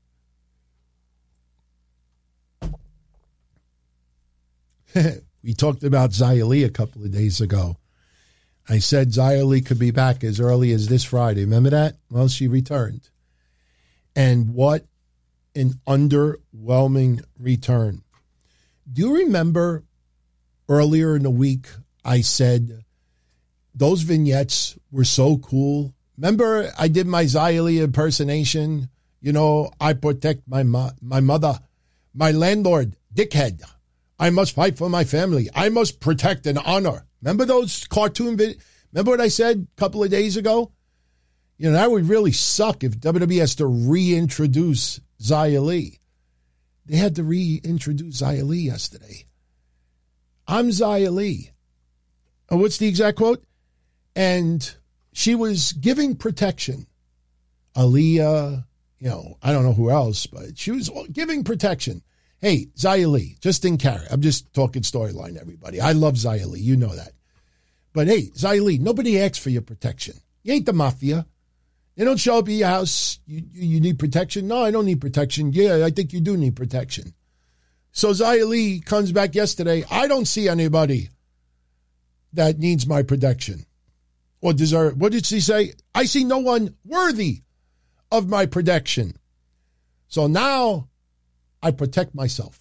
We talked about Xia Li a couple of days ago. I said Xia Li could be back as early as this Friday. Remember that? Well, she returned. And what an underwhelming return. Do you remember earlier in the week I said those vignettes were so cool? Remember I did my Xia Li impersonation? I protect my mother, my landlord, dickhead. I must fight for my family. I must protect and honor. Remember those cartoon videos? Remember what I said a couple of days ago? That would really suck if WWE has to reintroduce Xia Li. They had to reintroduce Xia Li yesterday. I'm Xia Li. And what's the exact quote? And she was giving protection. Aaliyah, I don't know who else, but she was giving protection. Hey, Xia Li, just in character. I'm just talking storyline, everybody. I love Xia Li. You know that. But hey, Xia Li, nobody asks for your protection. You ain't the mafia. They don't show up at your house. You need protection? No, I don't need protection. Yeah, I think you do need protection. So Xia Li comes back yesterday. I don't see anybody that needs my protection or deserve. What did she say? I see no one worthy of my protection. So now I protect myself.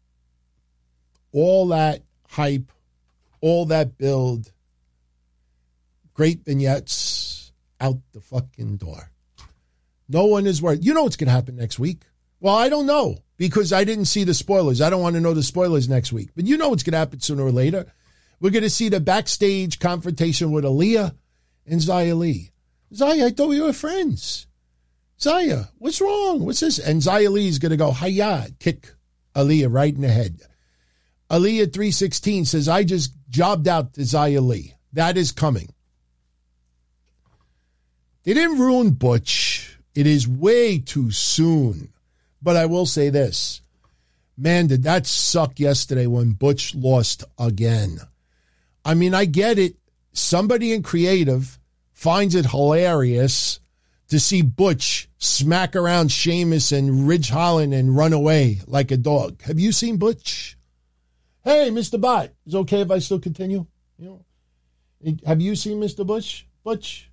All that hype, all that build, great vignettes, out the fucking door. No one is worth. You know what's going to happen next week? Well, I don't know because I didn't see the spoilers. I don't want to know the spoilers next week. But you know what's going to happen sooner or later. We're going to see the backstage confrontation with Aaliyah and Xia Li. Xia, I thought we were friends. Xia, what's wrong? What's this? And Xia Li is going to go, hiya, kick Aaliyah right in the head. Aaliyah 316 says, I just jobbed out to Xia Li. That is coming. They didn't ruin Butch. It is way too soon. But I will say this. Man, did that suck yesterday when Butch lost again. I mean, I get it. Somebody in creative finds it hilarious to see Butch smack around Sheamus and Ridge Holland and run away like a dog. Have you seen Butch? Hey, Mr. Bot, is it okay if I still continue? Have you seen Mr. Butch?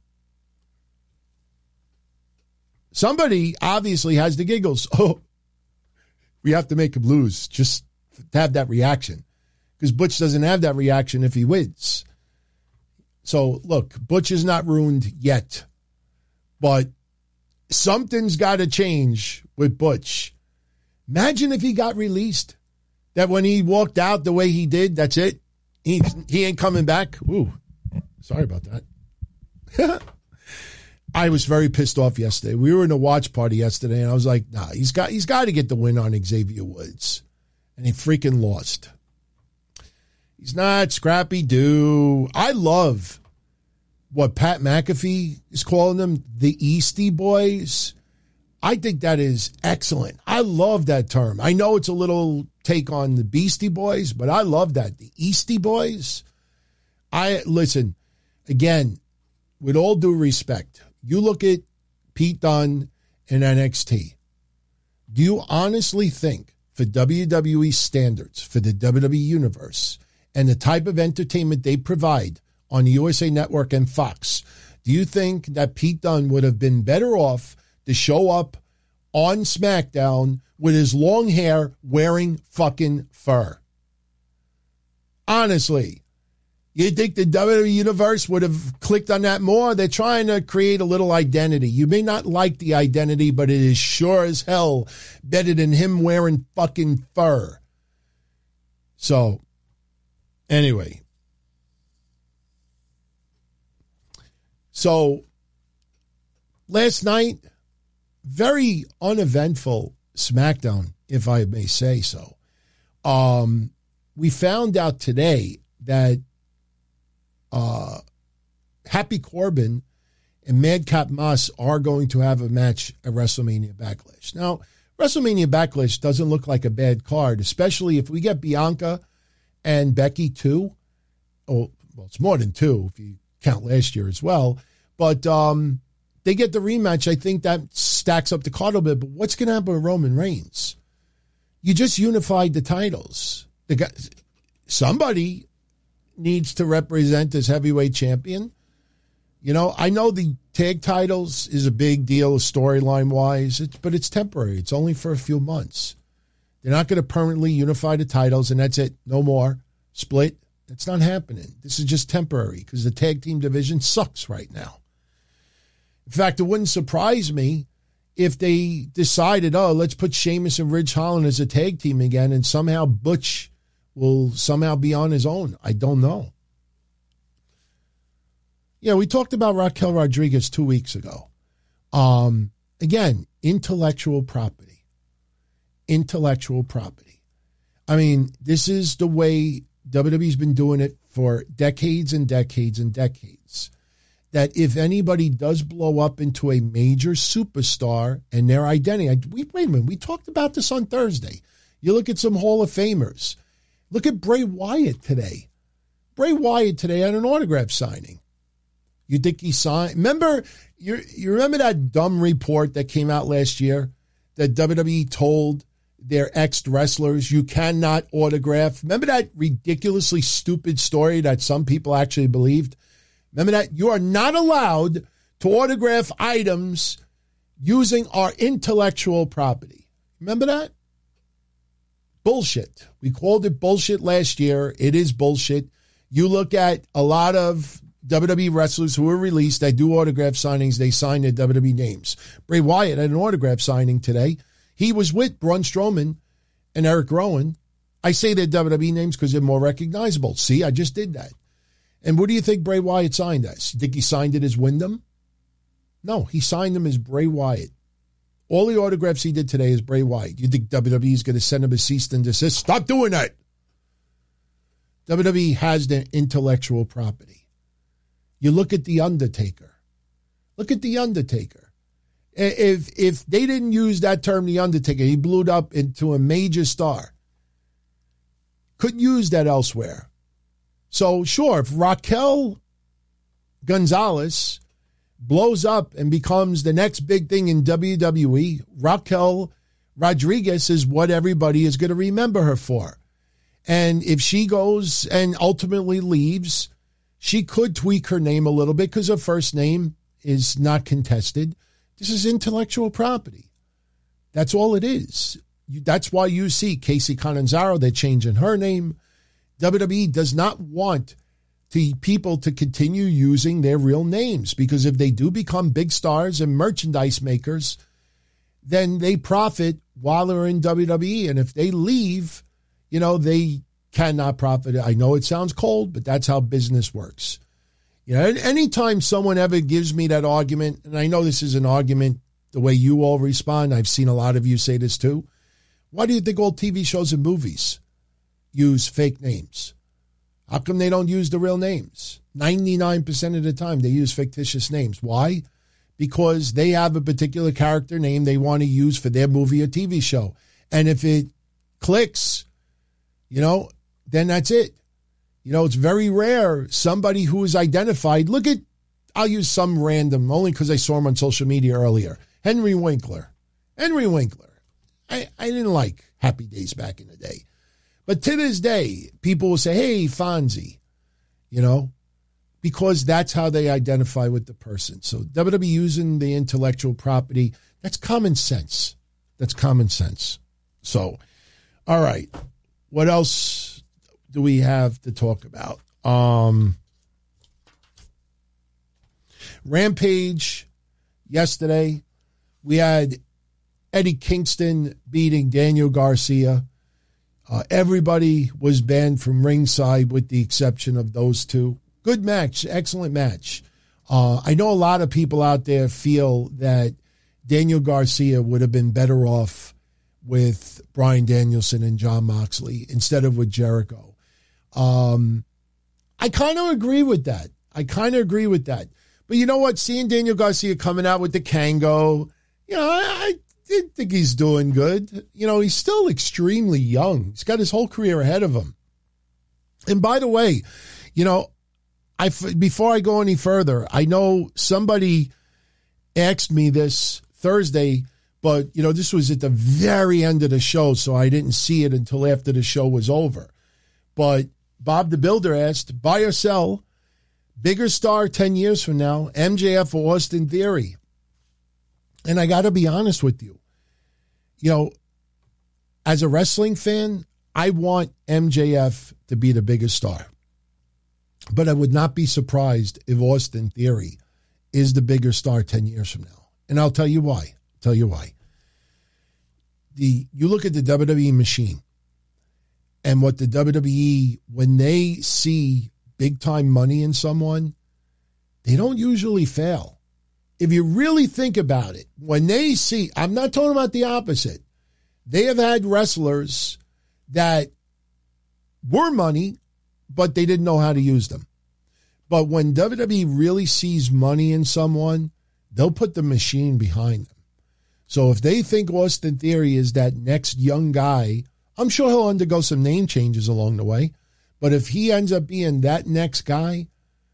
Somebody obviously has the giggles. Oh, we have to make him lose just to have that reaction. Because Butch doesn't have that reaction if he wins. So, look, Butch is not ruined yet. But something's got to change with Butch. Imagine if he got released. That when he walked out the way he did, that's it. He ain't coming back. Ooh, sorry about that. I was very pissed off yesterday. We were in a watch party yesterday, and I was like, nah, he's got to get the win on Xavier Woods. and he freaking lost. He's not Scrappy Doo. I love what Pat McAfee is calling them, the Eastie Boys. I think that is excellent. I love that term. I know it's a little take on the Beastie Boys, but I love that. The Eastie Boys. Listen, again, with all due respect, you look at Pete Dunne and NXT. Do you honestly think, for WWE standards, for the WWE Universe, and the type of entertainment they provide on the USA Network and Fox, do you think that Pete Dunne would have been better off to show up on SmackDown with his long hair wearing fucking fur? Honestly, you think the WWE Universe would have clicked on that more? They're trying to create a little identity. You may not like the identity, but it is sure as hell better than him wearing fucking fur. So, anyway. So, last night, very uneventful SmackDown, if I may say so. We found out today that Happy Corbin and Madcap Moss are going to have a match at WrestleMania Backlash. Now, WrestleMania Backlash doesn't look like a bad card, especially if we get Bianca and Becky too. Oh, well, it's more than two if you count last year as well. But they get the rematch. I think that stacks up the card a bit. But what's going to happen with Roman Reigns? You just unified the titles. Somebody needs to represent as heavyweight champion. You know, I know the tag titles is a big deal storyline-wise, but it's temporary. It's only for a few months. They're not going to permanently unify the titles, and that's it. No more. Split. That's not happening. This is just temporary because the tag team division sucks right now. In fact, it wouldn't surprise me if they decided, let's put Sheamus and Ridge Holland as a tag team again, and somehow Butch will somehow be on his own. I don't know. Yeah, we talked about Raquel Rodriguez 2 weeks ago. Again, intellectual property. Intellectual property. I mean, this is the way WWE's been doing it for decades and decades and decades. That if anybody does blow up into a major superstar and their identity, wait a minute, we talked about this on Thursday. You look at some Hall of Famers. Look at Bray Wyatt today. Bray Wyatt today had an autograph signing. You think he signed? Remember, you remember that dumb report that came out last year that WWE told their ex-wrestlers you cannot autograph? Remember that ridiculously stupid story that some people actually believed? Remember that? You are not allowed to autograph items using our intellectual property. Remember that? Bullshit. We called it bullshit last year. It is bullshit. You look at a lot of WWE wrestlers who were released that do autograph signings, they sign their WWE names. Bray Wyatt had an autograph signing today. He was with Braun Strowman and Eric Rowan. I say their WWE names because they're more recognizable. See, I just did that. And what do you think Bray Wyatt signed as? You think he signed it as Wyndham? No, he signed him as Bray Wyatt. All the autographs he did today is Bray Wyatt. You think WWE is going to send him a cease and desist? Stop doing that. WWE has their intellectual property. You look at The Undertaker. Look at The Undertaker. If they didn't use that term, The Undertaker, he blew it up into a major star. Couldn't use that elsewhere. So, sure, if Raquel Gonzalez blows up and becomes the next big thing in WWE, Raquel Rodriguez is what everybody is going to remember her for. And if she goes and ultimately leaves, she could tweak her name a little bit because her first name is not contested. This is intellectual property. That's all it is. That's why you see Casey Catanzaro, they're changing her name. WWE does not want people to continue using their real names because if they do become big stars and merchandise makers, then they profit while they're in WWE. And if they leave, they cannot profit. I know it sounds cold, but that's how business works. Anytime someone ever gives me that argument, and I know this is an argument the way you all respond, I've seen a lot of you say this too. Why do you think all TV shows and movies use fake names? How come they don't use the real names? 99% of the time they use fictitious names. Why? Because they have a particular character name they want to use for their movie or TV show. And if it clicks, then that's it. It's very rare somebody who is identified. I'll use some random, only because I saw him on social media earlier. Henry Winkler. I didn't like Happy Days back in the day. But to this day, people will say, hey, Fonzie, because that's how they identify with the person. So WWE using the intellectual property, that's common sense. So, all right. What else do we have to talk about? Rampage yesterday. We had Eddie Kingston beating Daniel Garcia. Everybody was banned from ringside with the exception of those two. Good match, excellent match. I know a lot of people out there feel that Daniel Garcia would have been better off with Bryan Danielson and Jon Moxley instead of with Jericho. I kind of agree with that. But you know what? Seeing Daniel Garcia coming out with the Kango, I didn't think he's doing good. He's still extremely young. He's got his whole career ahead of him. And by the way, before I go any further, I know somebody asked me this Thursday, but, this was at the very end of the show, so I didn't see it until after the show was over. But Bob the Builder asked, buy or sell, bigger star 10 years from now, MJF or Austin Theory? And I got to be honest with you. As a wrestling fan, I want MJF to be the biggest star. But I would not be surprised if Austin Theory is the bigger star 10 years from now. And I'll tell you why. You look at the WWE machine and what the WWE, when they see big time money in someone, they don't usually fail. If you really think about it, when they see, I'm not talking about the opposite. They have had wrestlers that were money, but they didn't know how to use them. But when WWE really sees money in someone, they'll put the machine behind them. So if they think Austin Theory is that next young guy, I'm sure he'll undergo some name changes along the way. But if he ends up being that next guy,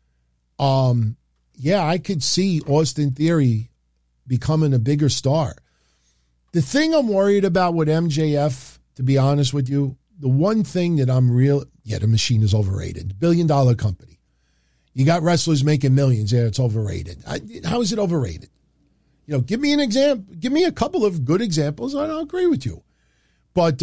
I could see Austin Theory becoming a bigger star. The thing I'm worried about with MJF, to be honest with you, the one thing that the machine is overrated. $1 billion company. You got wrestlers making millions. Yeah, it's overrated. How is it overrated? Give me an example. Give me a couple of good examples, and I'll agree with you. But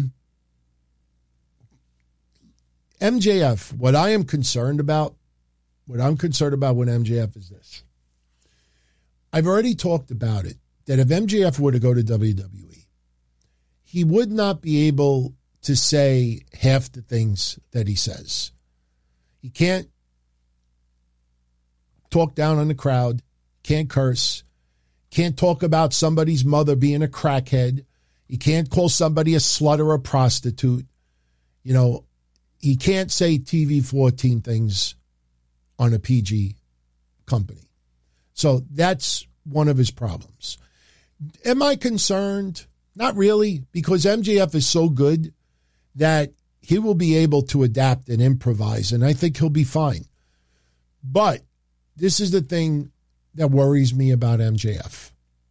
MJF, what I'm concerned about with MJF is this. I've already talked about it, that if MJF were to go to WWE, he would not be able to say half the things that he says. He can't talk down on the crowd, can't curse, can't talk about somebody's mother being a crackhead. He can't call somebody a slut or a prostitute. He can't say TV 14 things on a PG company. So that's one of his problems. Am I concerned? Not really, because MJF is so good that he will be able to adapt and improvise, and I think he'll be fine. But this is the thing that worries me about MJF.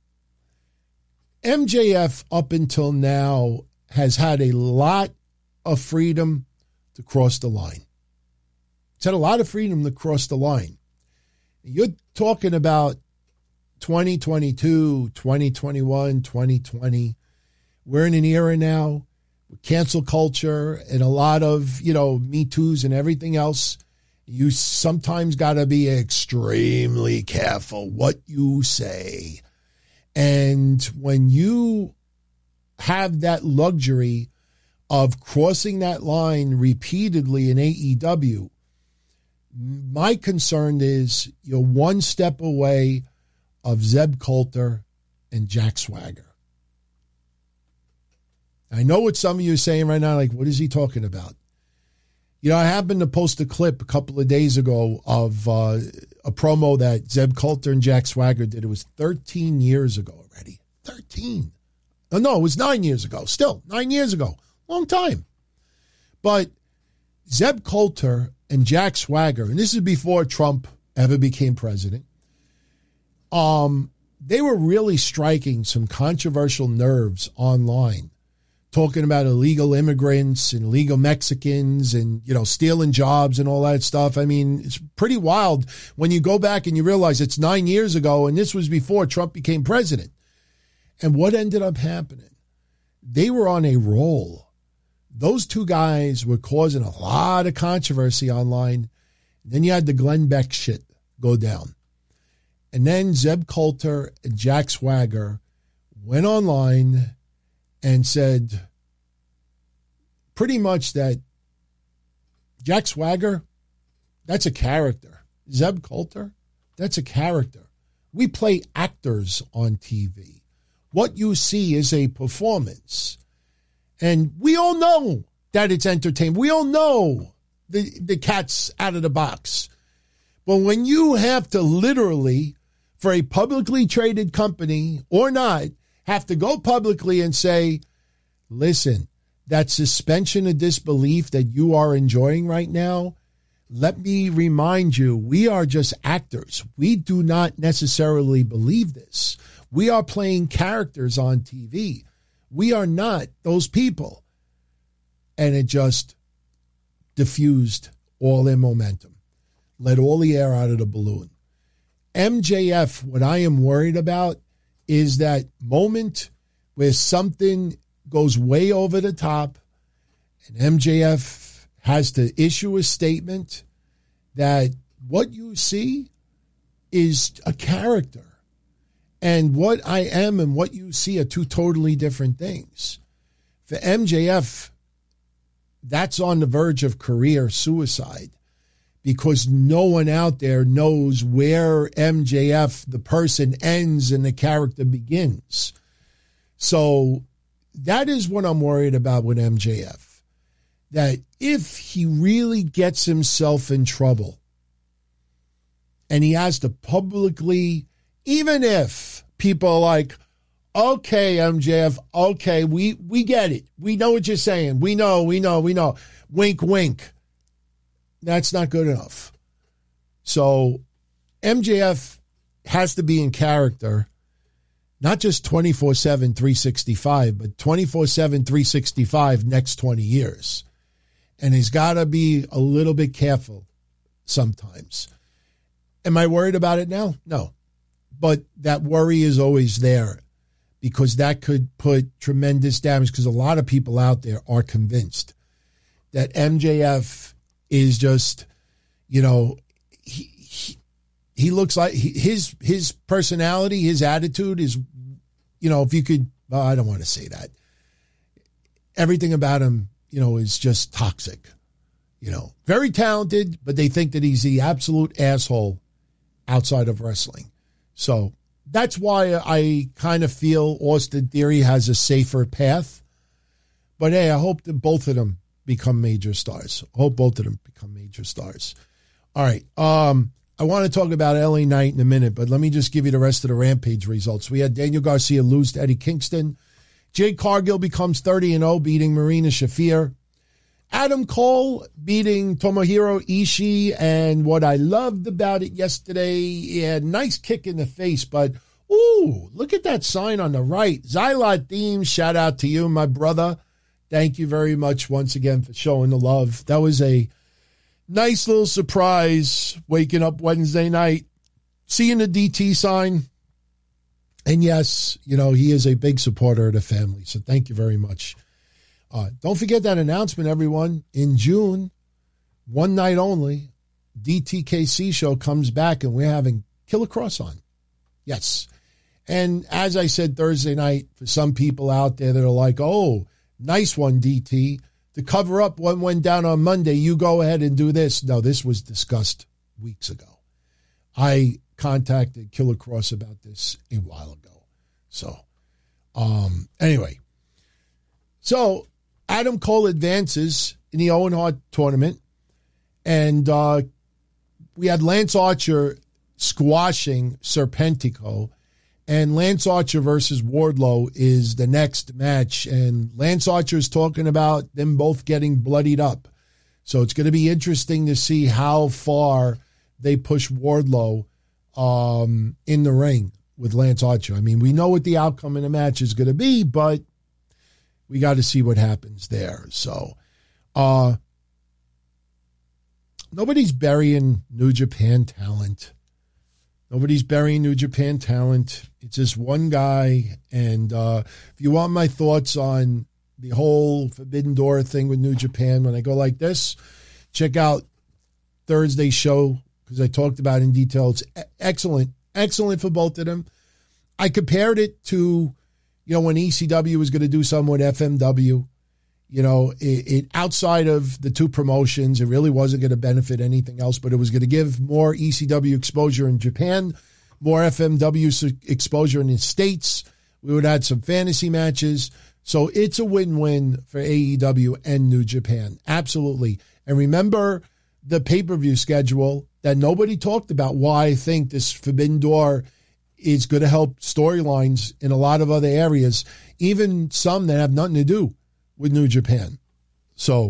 MJF, up until now, has had a lot of freedom to cross the line. He's had a lot of freedom to cross the line. You're talking about 2022, 2021, 2020. We're in an era now with cancel culture and a lot of, Me Too's and everything else. You sometimes got to be extremely careful what you say. And when you have that luxury of crossing that line repeatedly in AEW, my concern is you're one step away of Zeb Coulter and Jack Swagger. I know what some of you are saying right now, like, what is he talking about? You know, I happened to post a clip a couple of days ago of a promo that Zeb Coulter and Jack Swagger did. It was 13 years ago already. 13. Oh, no, it was 9 years ago. Still, 9 years ago. Long time. But Zeb Coulter and Jack Swagger, and this is before Trump ever became president, they were really striking some controversial nerves online, talking about illegal immigrants and illegal Mexicans and, you know, stealing jobs and all that stuff. I mean, it's pretty wild when you go back and you realize it's 9 years ago and this was before Trump became president. And what ended up happening? They were on a roll. Those two guys were causing a lot of controversy online. Then you had the Glenn Beck shit go down. And then Zeb Coulter and Jack Swagger went online and said pretty much that Jack Swagger, that's a character. Zeb Coulter, that's a character. We play actors on TV. What you see is a performance. And we all know that it's entertainment. We all know the cat's out of the box. But when you have to literally, for a publicly traded company or not, have to go publicly and say, listen, that suspension of disbelief that you are enjoying right now, let me remind you, we are just actors. We do not necessarily believe this. We are playing characters on TV. We are not those people. And it just diffused all their momentum, let all the air out of the balloon. MJF, what I am worried about is that moment where something goes way over the top and MJF has to issue a statement that what you see is a character and what I am and what you see are two totally different things. For MJF, that's on the verge of career suicide because no one out there knows where MJF, the person, ends and the character begins. So that is what I'm worried about with MJF, that if he really gets himself in trouble and he has to publicly, even if people are like, okay, MJF, okay, we get it. We know what you're saying. We know. Wink, wink. That's not good enough. So MJF has to be in character, not just 24/7, 365, but 24/7, 365 next 20 years. And he's got to be a little bit careful sometimes. Am I worried about it now? No. But that worry is always there because that could put tremendous damage because a lot of people out there are convinced that MJF is just, you know, he looks like his personality, his attitude is, you know, if you could, I don't want to say that. Everything about him, you know, is just toxic. You know, very talented, but they think that he's the absolute asshole outside of wrestling. So that's why I kind of feel Austin Theory has a safer path. But hey, I hope that both of them become major stars. I hope both of them become major stars. All right. I want to talk about LA Knight in a minute, but let me just give you the rest of the Rampage results. We had Daniel Garcia lose to Eddie Kingston. Jade Cargill becomes 30-0, beating Marina Shafir. Adam Cole beating Tomohiro Ishii, and what I loved about it yesterday, yeah, nice kick in the face, but ooh, look at that sign on the right. Xylot Themes, shout out to you, my brother. Thank you very much once again for showing the love. That was a nice little surprise waking up Wednesday night, seeing the DT sign. And yes, you know, he is a big supporter of the family. So thank you very much. Don't forget that announcement, everyone. In June, one night only, DTKC show comes back and we're having Killer Kross on. Yes. And as I said Thursday night, for some people out there that are like, oh, nice one, DT. To cover up what went down on Monday, you go ahead and do this. No, this was discussed weeks ago. I contacted Killer Kross about this a while ago. So, anyway. So Adam Cole advances in the Owen Hart tournament, and we had Lance Archer squashing Serpentico, and Lance Archer versus Wardlow is the next match, and Lance Archer is talking about them both getting bloodied up. So it's going to be interesting to see how far they push Wardlow in the ring with Lance Archer. I mean, we know what the outcome in the match is going to be, but we got to see what happens there. So nobody's burying New Japan talent. Nobody's burying New Japan talent. It's just one guy. And if you want my thoughts on the whole Forbidden Door thing with New Japan, when I go like this, check out Thursday's show, because I talked about it in detail. It's excellent for both of them. I compared it to, when ECW was going to do something with FMW. It outside of the two promotions, it really wasn't going to benefit anything else, but it was going to give more ECW exposure in Japan, more FMW exposure in the States. We would add some fantasy matches. So it's a win-win for AEW and New Japan. Absolutely. And remember the pay-per-view schedule that nobody talked about, why I think this Forbidden Door is going to help storylines in a lot of other areas, even some that have nothing to do with New Japan. So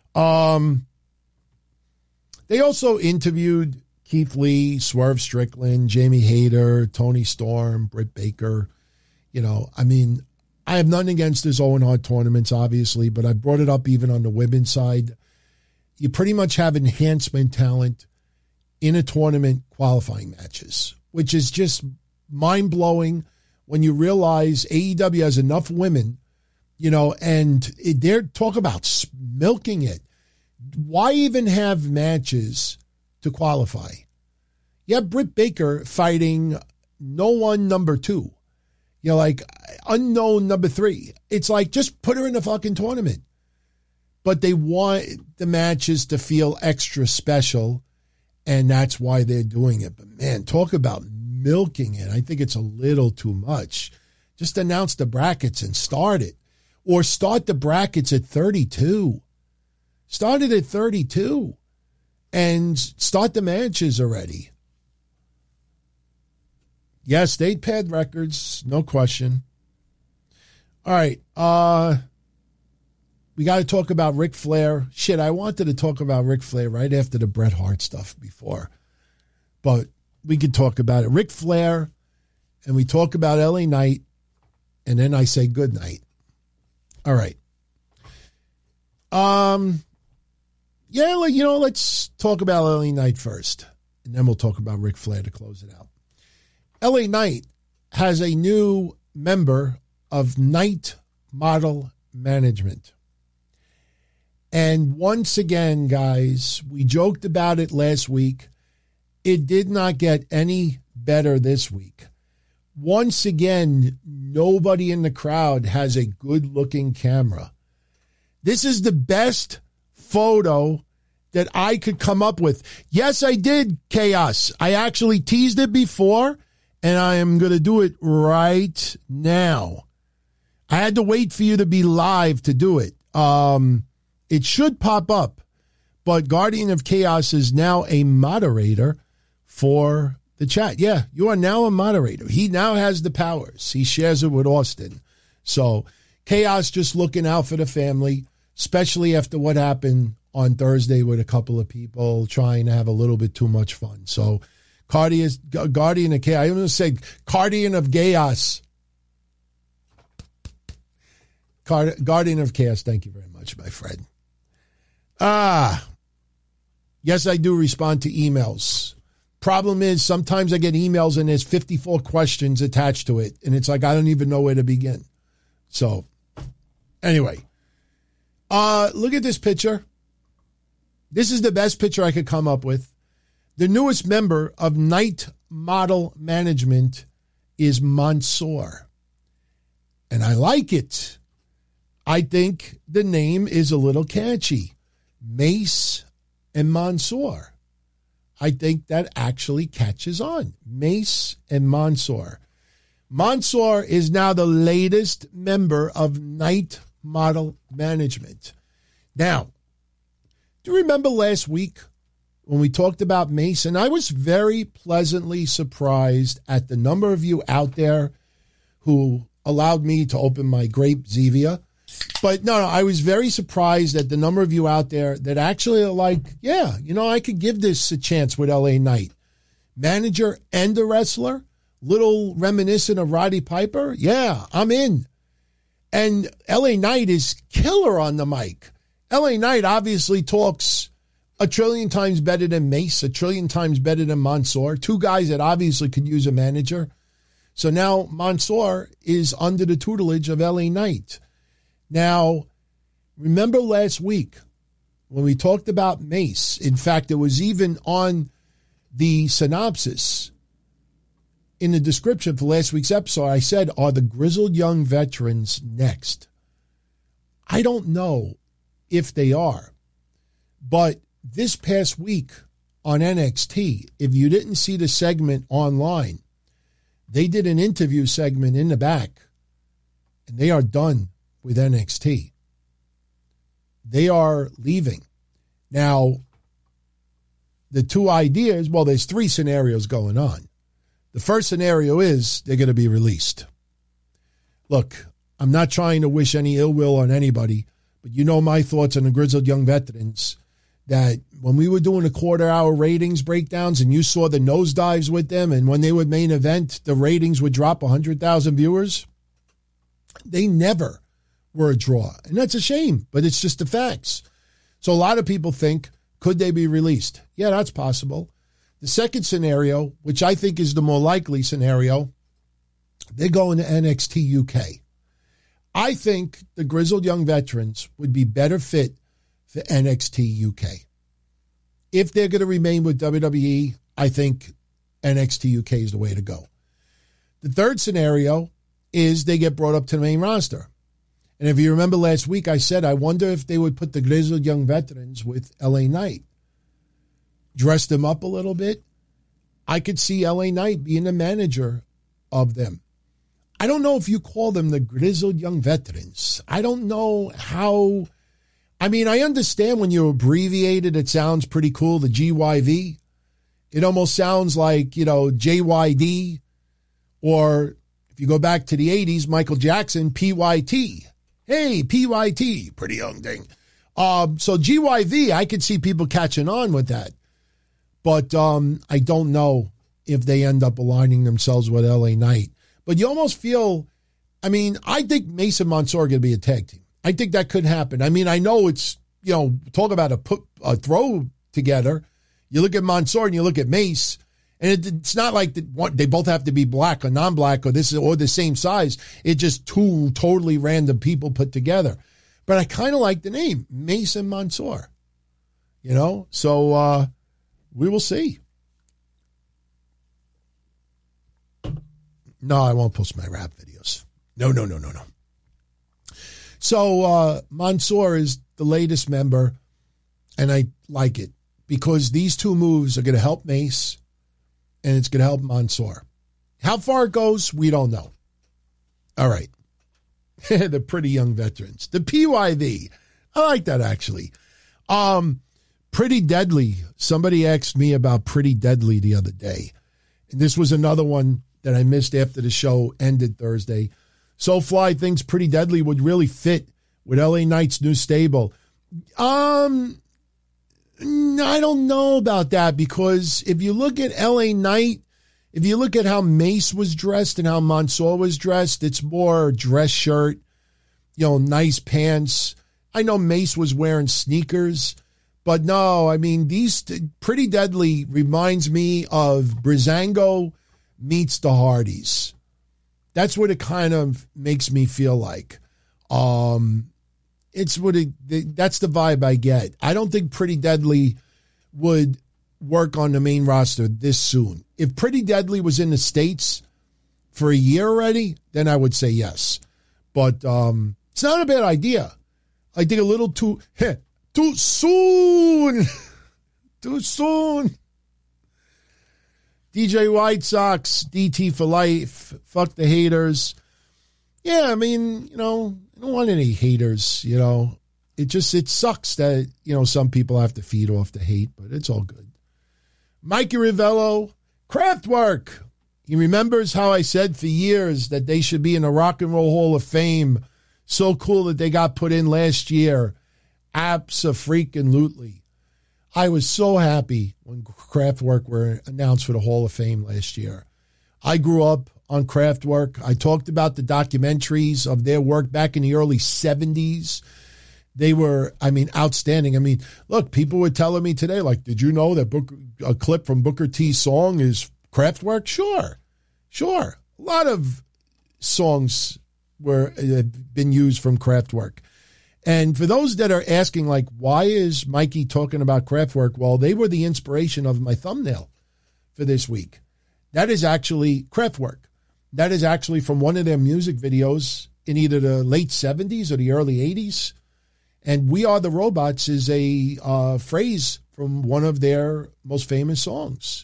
they also interviewed Keith Lee, Swerve Strickland, Jamie Hayter, Tony Storm, Britt Baker. I have nothing against this Owen Hart tournaments, obviously, but I brought it up even on the women's side. You pretty much have enhancement talent in a tournament qualifying matches, which is just mind-blowing when you realize AEW has enough women, and they're talk about milking it. Why even have matches to qualify? You have Britt Baker fighting no one number 2. Unknown number 3. It's like, just put her in the fucking tournament. But they want the matches to feel extra special, and that's why they're doing it. But man, talk about milking it. I think it's a little too much. Just announce the brackets and start it. Or start the brackets at 32. Start it at 32. And start the matches already. Yes, state pad records, no question. All right. We got to talk about Ric Flair. Shit, I wanted to talk about Ric Flair right after the Bret Hart stuff before. But we could talk about it. Ric Flair, and we talk about LA Knight, and then I say good night. All right. Let's talk about LA Knight first, and then we'll talk about Ric Flair to close it out. LA Knight has a new member of Knight Model Management. And once again, guys, we joked about it last week. It did not get any better this week. Once again, nobody in the crowd has a good-looking camera. This is the best photo that I could come up with. Yes, I did, Chaos. I actually teased it before, and I am going to do it right now. I had to wait for you to be live to do it. It should pop up, but Guardian of Chaos is now a moderator for the chat. Yeah, you are now a moderator. He now has the powers. He shares it with Austin. So Chaos just looking out for the family, especially after what happened on Thursday with a couple of people trying to have a little bit too much fun. So Guardian of Chaos. I'm going to say Guardian of Chaos. Guardian of Chaos, thank you very much, my friend. Yes, I do respond to emails. Problem is, sometimes I get emails and there's 54 questions attached to it, and it's like I don't even know where to begin. So, anyway, look at this picture. This is the best picture I could come up with. The newest member of Knight Model Management is Mansoor, and I like it. I think the name is a little catchy. Mace and Mansoor. I think that actually catches on. Mace and Mansoor. Mansoor is now the latest member of Knight model management. Now, do you remember last week when we talked about Mace? And I was very pleasantly surprised at the number of you out there who allowed me to open my grape Zevia. But no, I was very surprised at the number of you out there that actually are like, yeah, I could give this a chance with LA Knight. Manager and a wrestler, little reminiscent of Roddy Piper. Yeah, I'm in. And LA Knight is killer on the mic. LA Knight obviously talks a trillion times better than Mace, a trillion times better than Mansoor, two guys that obviously could use a manager. So now Mansoor is under the tutelage of LA Knight. Now, remember last week when we talked about Mace? In fact, it was even on the synopsis in the description for last week's episode. I said, are the grizzled young veterans next? I don't know if they are. But this past week on NXT, if you didn't see the segment online, they did an interview segment in the back, and they are done with NXT. They are leaving. Now, the two ideas, well, there's three scenarios going on. The first scenario is they're going to be released. Look, I'm not trying to wish any ill will on anybody, but you know my thoughts on the grizzled young veterans, that when we were doing the quarter-hour ratings breakdowns and you saw the nosedives with them, and when they would main event, the ratings would drop 100,000 viewers, they never were a draw. And that's a shame, but it's just the facts. So a lot of people think, could they be released? Yeah, that's possible. The second scenario, which I think is the more likely scenario, they're going to NXT UK. I think the grizzled young veterans would be better fit for NXT UK. If they're going to remain with WWE, I think NXT UK is the way to go. The third scenario is they get brought up to the main roster. And if you remember last week, I said, I wonder if they would put the grizzled young veterans with LA Knight. Dress them up a little bit. I could see LA Knight being the manager of them. I don't know if you call them the grizzled young veterans. I don't know how. I mean, I understand when you abbreviate it, it sounds pretty cool, the GYV. It almost sounds like, JYD, or if you go back to the 80s, Michael Jackson, PYT. Hey, PYT, pretty young thing. So GYV, I could see people catching on with that. But I don't know if they end up aligning themselves with LA Knight. But you almost feel, I think Mace and Mansoor are going to be a tag team. I think that could happen. I know it's, talk about a throw together. You look at Mansoor and you look at Mace, and it's not like they both have to be black or non-black or the same size. It's just two totally random people put together. But I kind of like the name, Mace and Mansoor. So we will see. No, I won't post my rap videos. No. So Mansoor is the latest member, and I like it because these two moves are going to help Mace, and it's going to help Mansoor. How far it goes, we don't know. All right. The pretty young veterans. The PYV. I like that, actually. Pretty Deadly. Somebody asked me about Pretty Deadly the other day, and this was another one that I missed after the show ended Thursday. Soulfly thinks Pretty Deadly would really fit with LA Knight's new stable. I don't know about that, because if you look at LA Knight, if you look at how Mace was dressed and how Mansoor was dressed, it's more dress shirt, nice pants. I know Mace was wearing sneakers, but no, these Pretty Deadly reminds me of Breezango meets the Hardys. That's what it kind of makes me feel like. That's the vibe I get. I don't think Pretty Deadly would work on the main roster this soon. If Pretty Deadly was in the States for a year already, then I would say yes. But it's not a bad idea. I think a little too soon. Too soon. DJ White Sox, DT for life, fuck the haters. Yeah, and I don't want any haters, you know. It sucks that, you know, some people have to feed off the hate, but it's all good. Mikey Ravello, Kraftwerk. He remembers how I said for years that they should be in the Rock and Roll Hall of Fame. So cool that they got put in last year. Abso-freaking-lutely. I was so happy when Kraftwerk were announced for the Hall of Fame last year. I grew up on Kraftwerk. I talked about the documentaries of their work back in the early 70s. They were, outstanding. Look, people were telling me today, like, did you know that a clip from Booker T's song is Kraftwerk? Sure. A lot of songs have been used from Kraftwerk. And for those that are asking, like, why is Mikey talking about Kraftwerk? Well, they were the inspiration of my thumbnail for this week. That is actually Kraftwerk. That is actually from one of their music videos in either the late 70s or the early 80s. And We Are the Robots is a phrase from one of their most famous songs.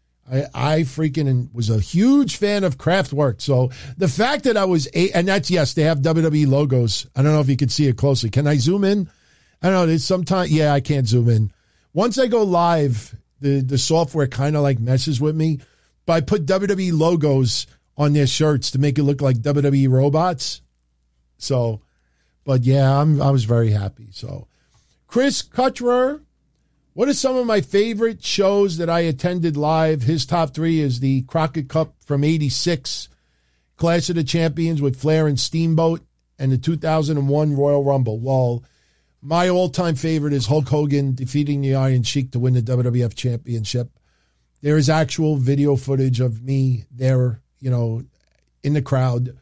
I freaking was a huge fan of Kraftwerk. So the fact that I was and that's, yes, they have WWE logos. I don't know if you can see it closely. Can I zoom in? I don't know. There's sometimes, yeah, I can't zoom in. Once I go live, the software kind of like messes with me. But I put WWE logos on their shirts to make it look like WWE robots. So, but yeah, I was very happy. So, Chris Cutrer, what are some of my favorite shows that I attended live? His top 3 is the Crockett Cup from '86, Clash of the Champions with Flair and Steamboat, and the 2001 Royal Rumble. Well, my all-time favorite is Hulk Hogan defeating the Iron Sheik to win the WWF Championship. There is actual video footage of me there, you know, in the crowd.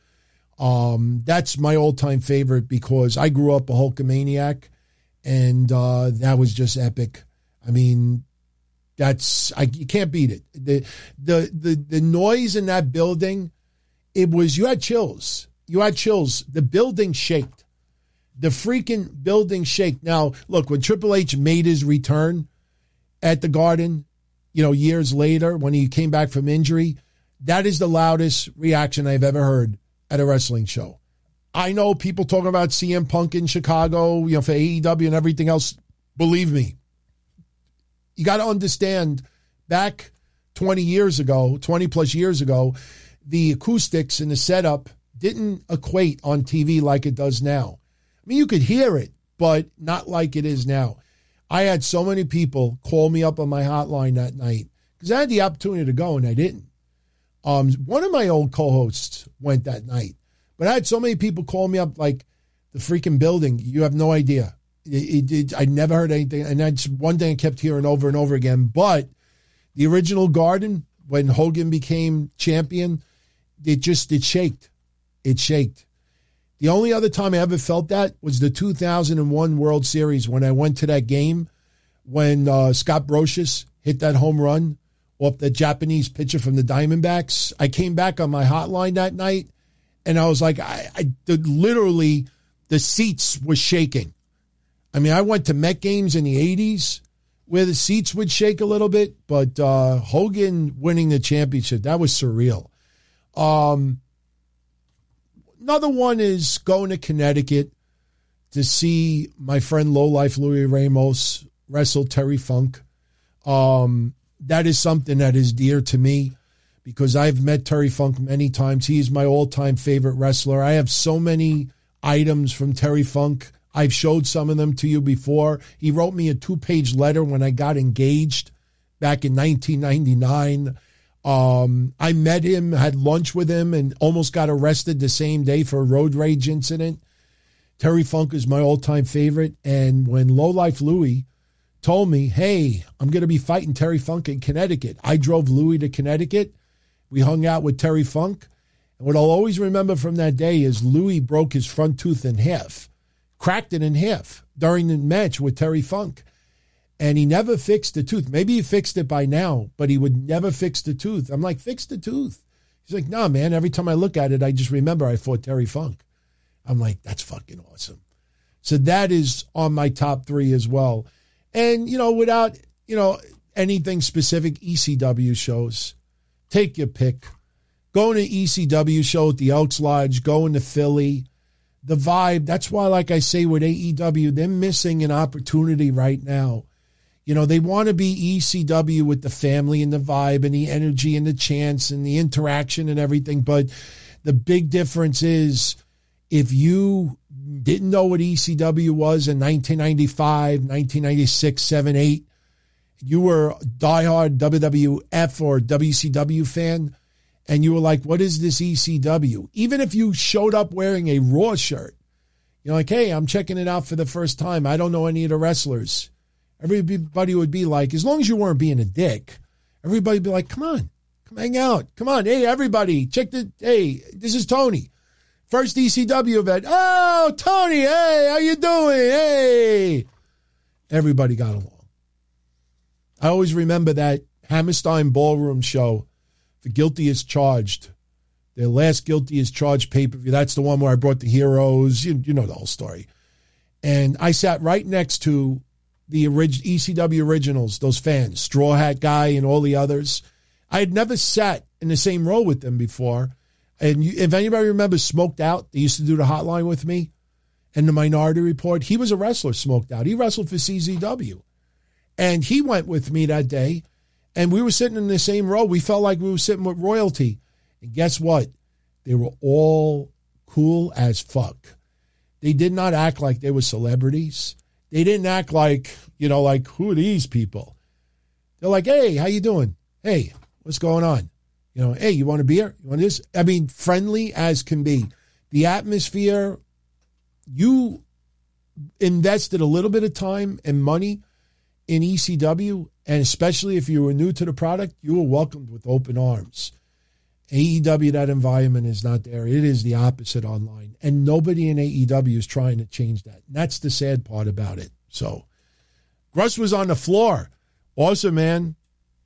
That's my all-time favorite because I grew up a Hulkamaniac, and that was just epic. I mean, you can't beat it. The noise in that building, you had chills. You had chills. The building shaked. The freaking building shaked. Now, look, when Triple H made his return at the Garden, you know, years later when he came back from injury, that is the loudest reaction I've ever heard at a wrestling show. I know people talking about CM Punk in Chicago, you know, for AEW and everything else. Believe me, you got to understand, back 20 plus years ago, the acoustics and the setup didn't equate on TV like it does now. I mean, you could hear it, but not like it is now. I had so many people call me up on my hotline that night because I had the opportunity to go and I didn't. One of my old co-hosts went that night, but I had so many people call me up like the freaking building. You have no idea. I never heard anything. And that's one thing I kept hearing over and over again. But the original Garden, when Hogan became champion, it shaked. It shaked. The only other time I ever felt that was the 2001 World Series when I went to that game when Scott Brocious hit that home run off the Japanese pitcher from the Diamondbacks. I came back on my hotline that night, and I was like, literally, the seats were shaking. I mean, I went to Met games in the 80s where the seats would shake a little bit, but Hogan winning the championship, that was surreal. Another one is going to Connecticut to see my friend Lowlife Louis Ramos wrestle Terry Funk. That is something that is dear to me because I've met Terry Funk many times. He is my all-time favorite wrestler. I have so many items from Terry Funk. I've showed some of them to you before. He wrote me a 2-page letter when I got engaged back in 1999. I met him, had lunch with him, and almost got arrested the same day for a road rage incident. Terry Funk is my all-time favorite. And when Lowlife Louie told me, hey, I'm going to be fighting Terry Funk in Connecticut, I drove Louie to Connecticut. We hung out with Terry Funk. And what I'll always remember from that day is Louie broke his front tooth in half, cracked it in half during the match with Terry Funk. And he never fixed the tooth. Maybe he fixed it by now, but he would never fix the tooth. I'm like, fix the tooth. He's like, no, man, every time I look at it, I just remember I fought Terry Funk. I'm like, that's fucking awesome. So that is on my top 3 as well. And, you know, without, you know, anything specific, ECW shows. Take your pick. Going to ECW show at the Elks Lodge, going to Philly. the vibe. That's why, like I say, with AEW, they're missing an opportunity right now. You know, they want to be ECW with the family and the vibe and the energy and the chants and the interaction and everything. But the big difference is if you didn't know what ECW was in 1995, 1996, 7, 8, you were a diehard WWF or WCW fan, and you were like, what is this ECW? Even if you showed up wearing a Raw shirt, you're like, hey, I'm checking it out for the first time. I don't know any of the wrestlers. Everybody would be like, as long as you weren't being a dick, everybody would be like, come on, come hang out. Come on, hey, everybody, hey, this is Tony. First ECW event. Oh, Tony, hey, how you doing? Hey. Everybody got along. I always remember that Hammerstein Ballroom show, The Guilty as Charged, their last Guilty as Charged pay-per-view. That's the one where I brought the heroes. You know the whole story. And I sat right next to the ECW originals, those fans, Straw Hat Guy and all the others. I had never sat in the same row with them before. And if anybody remembers Smoked Out, they used to do the hotline with me and the Minority Report. He was a wrestler, Smoked Out. He wrestled for CZW. And he went with me that day, and we were sitting in the same row. We felt like we were sitting with royalty. And guess what? They were all cool as fuck. They did not act like they were celebrities. They didn't act like, like, who are these people? They're like, hey, how you doing? Hey, what's going on? Hey, you want a beer? You want this? I mean, friendly as can be. The atmosphere, you invested a little bit of time and money in ECW, and especially if you were new to the product, you were welcomed with open arms. AEW, that environment is not there. It is the opposite online. And nobody in AEW is trying to change that. And that's the sad part about it. So, Russ was on the floor. Awesome, man.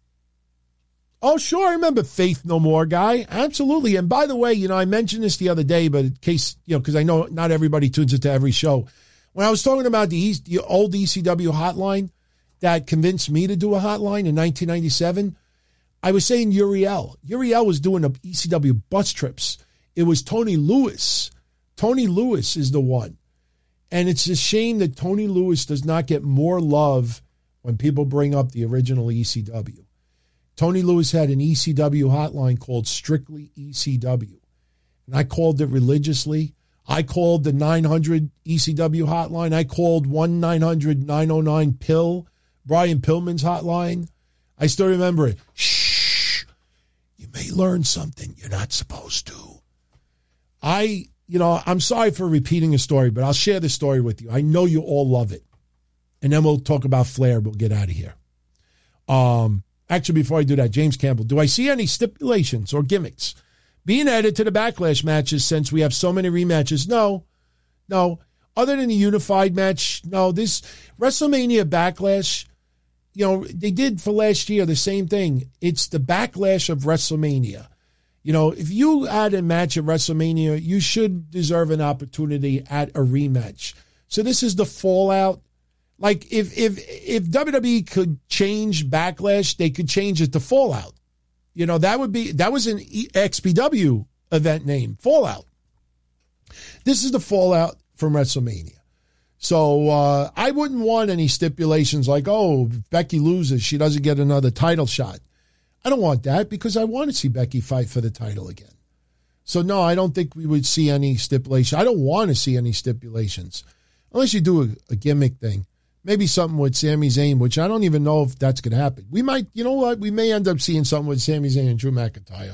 Oh, sure, I remember Faith No More guy. Absolutely. And by the way, I mentioned this the other day, but in case, because I know not everybody tunes into every show. When I was talking about the old ECW hotline that convinced me to do a hotline in 1997, I was saying Uriel. Uriel was doing the ECW bus trips. It was Tony Lewis. Tony Lewis is the one. And it's a shame that Tony Lewis does not get more love when people bring up the original ECW. Tony Lewis had an ECW hotline called Strictly ECW. And I called it religiously. I called the 900 ECW hotline. I called 1-900-909-PILL, Brian Pillman's hotline. I still remember it. Shh, you may learn something you're not supposed to. I'm sorry for repeating a story, but I'll share the story with you. I know you all love it. And then we'll talk about Flair. We'll get out of here. Actually, before I do that, James Campbell, do I see any stipulations or gimmicks being added to the Backlash matches since we have so many rematches? No. Other than the unified match, no. This WrestleMania Backlash, they did for last year the same thing. It's the Backlash of WrestleMania. If you add a match at WrestleMania, you should deserve an opportunity at a rematch. So this is the fallout. Like if WWE could change Backlash, they could change it to Fallout. That was an XPW event name, Fallout. This is the fallout from WrestleMania. So I wouldn't want any stipulations like, oh, if Becky loses, she doesn't get another title shot. I don't want that because I want to see Becky fight for the title again. So no, I don't think we would see any stipulation. I don't want to see any stipulations unless you do a gimmick thing. Maybe something with Sami Zayn, which I don't even know if that's going to happen. We might, we may end up seeing something with Sami Zayn and Drew McIntyre.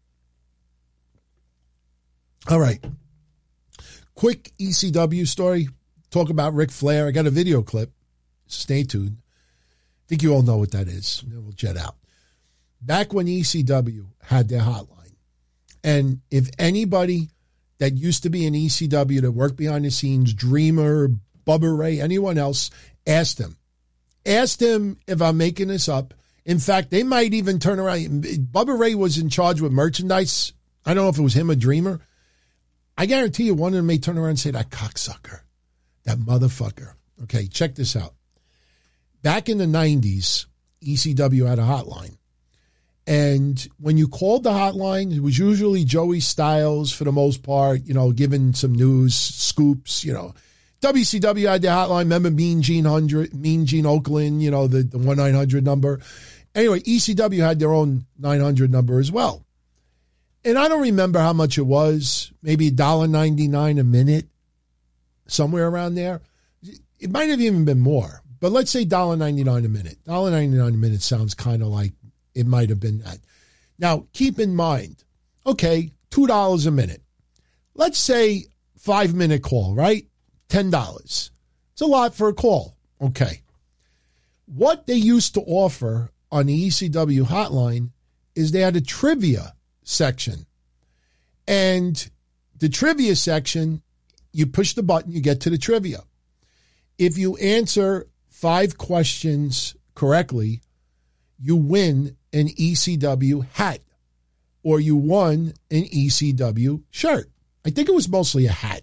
All right. Quick ECW story. Talk about Ric Flair. I got a video clip. Stay tuned. I think you all know what that is. We'll jet out. Back when ECW had their hotline, and if anybody that used to be in ECW that worked behind the scenes, Dreamer, Bubba Ray, anyone else, asked him if I'm making this up. In fact, they might even turn around. Bubba Ray was in charge with merchandise. I don't know if it was him or Dreamer. I guarantee you one of them may turn around and say, that cocksucker, that motherfucker. Okay, check this out. Back in the 90s, ECW had a hotline. And when you called the hotline, it was usually Joey Styles for the most part, giving some news, scoops, WCW had the hotline. Remember Mean Gene Oakland, the 1-900 number. Anyway, ECW had their own 900 number as well. And I don't remember how much it was, maybe $1.99 a minute, somewhere around there. It might have even been more, but let's say $1.99 a minute. $1.99 a minute sounds kind of like it might have been that. Now, keep in mind, okay, $2 a minute. Let's say 5-minute call, right? $10. It's a lot for a call. Okay. What they used to offer on the ECW hotline is they had a trivia section. And the trivia section, you push the button, you get to the trivia. If you answer 5 questions correctly, you win an ECW hat or you won an ECW shirt. I think it was mostly a hat.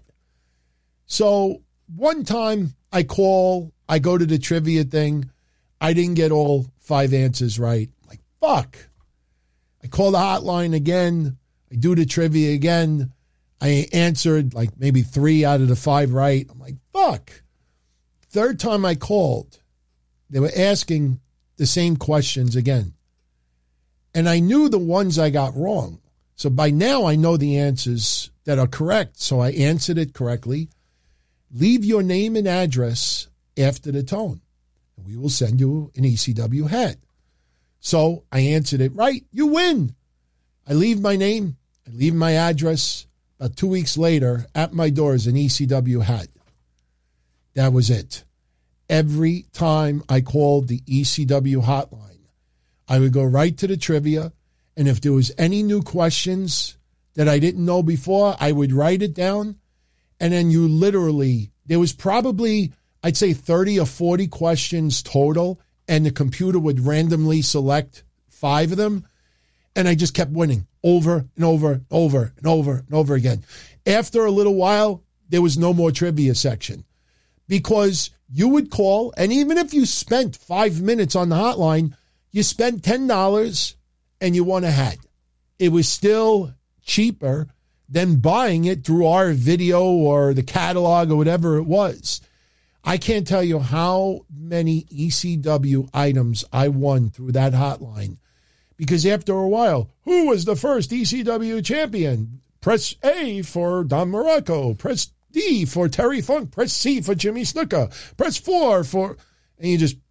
So one time I go to the trivia thing. I didn't get all 5 answers right. I'm like, fuck. I call the hotline again. I do the trivia again. I answered like maybe 3 out of the 5 right. I'm like, fuck. Third time I called, they were asking the same questions again. And I knew the ones I got wrong. So by now I know the answers that are correct. So I answered it correctly. Leave your name and address after the tone, and we will send you an ECW hat. So I answered it right. You win. I leave my name. I leave my address. About 2 weeks later, at my door is an ECW hat. That was it. Every time I called the ECW hotline, I would go right to the trivia, and if there was any new questions that I didn't know before, I would write it down. And then there was probably, I'd say 30 or 40 questions total, and the computer would randomly select 5 of them. And I just kept winning over and over and over and over and over again. After a little while, there was no more trivia section because you would call, and even if you spent 5 minutes on the hotline, you spent $10 and you won a hat. It was still cheaper than buying it through our video or the catalog or whatever it was. I can't tell you how many ECW items I won through that hotline because after a while, who was the first ECW champion? Press A for Don Morocco. Press D for Terry Funk. Press C for Jimmy Snuka. Press 4 for... And you just...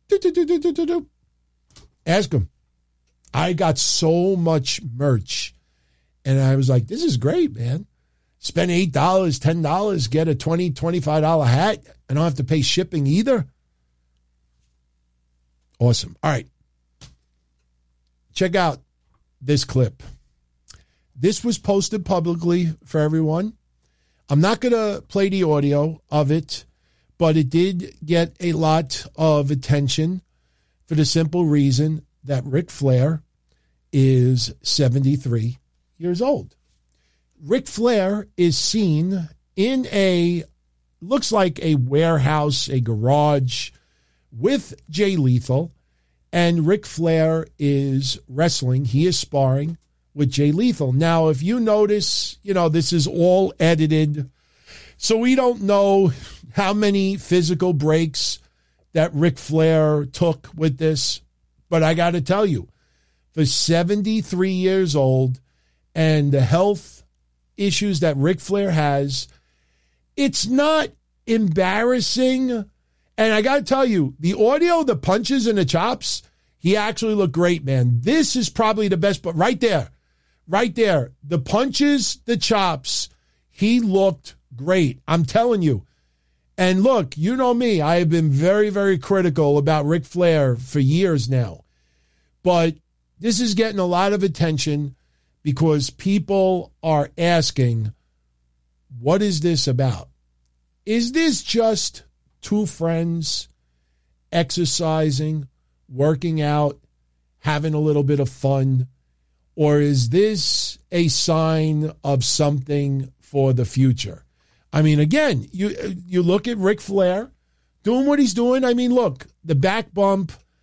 Ask them. I got so much merch. And I was like, this is great, man. Spend $8, $10, get a $20, $25 hat. I don't have to pay shipping either. Awesome. All right. Check out this clip. This was posted publicly for everyone. I'm not going to play the audio of it, but it did get a lot of attention for the simple reason that Ric Flair is 73 years old. Ric Flair is seen in looks like a warehouse, a garage with Jay Lethal, and Ric Flair is wrestling. He is sparring with Jay Lethal. Now, if you notice, this is all edited, so we don't know how many physical breaks that Ric Flair took with this, but I got to tell you, for 73 years old and the health issues that Ric Flair has, it's not embarrassing. And I got to tell you, the audio, the punches and the chops, he actually looked great, man. This is probably the best, but right there, the punches, the chops, he looked great. I'm telling you. And look, you know me, I have been very, very critical about Ric Flair for years now. But this is getting a lot of attention because people are asking, what is this about? Is this just two friends exercising, working out, having a little bit of fun? Or is this a sign of something for the future? I mean, again, you look at Ric Flair doing what he's doing. I mean, look, the back bump,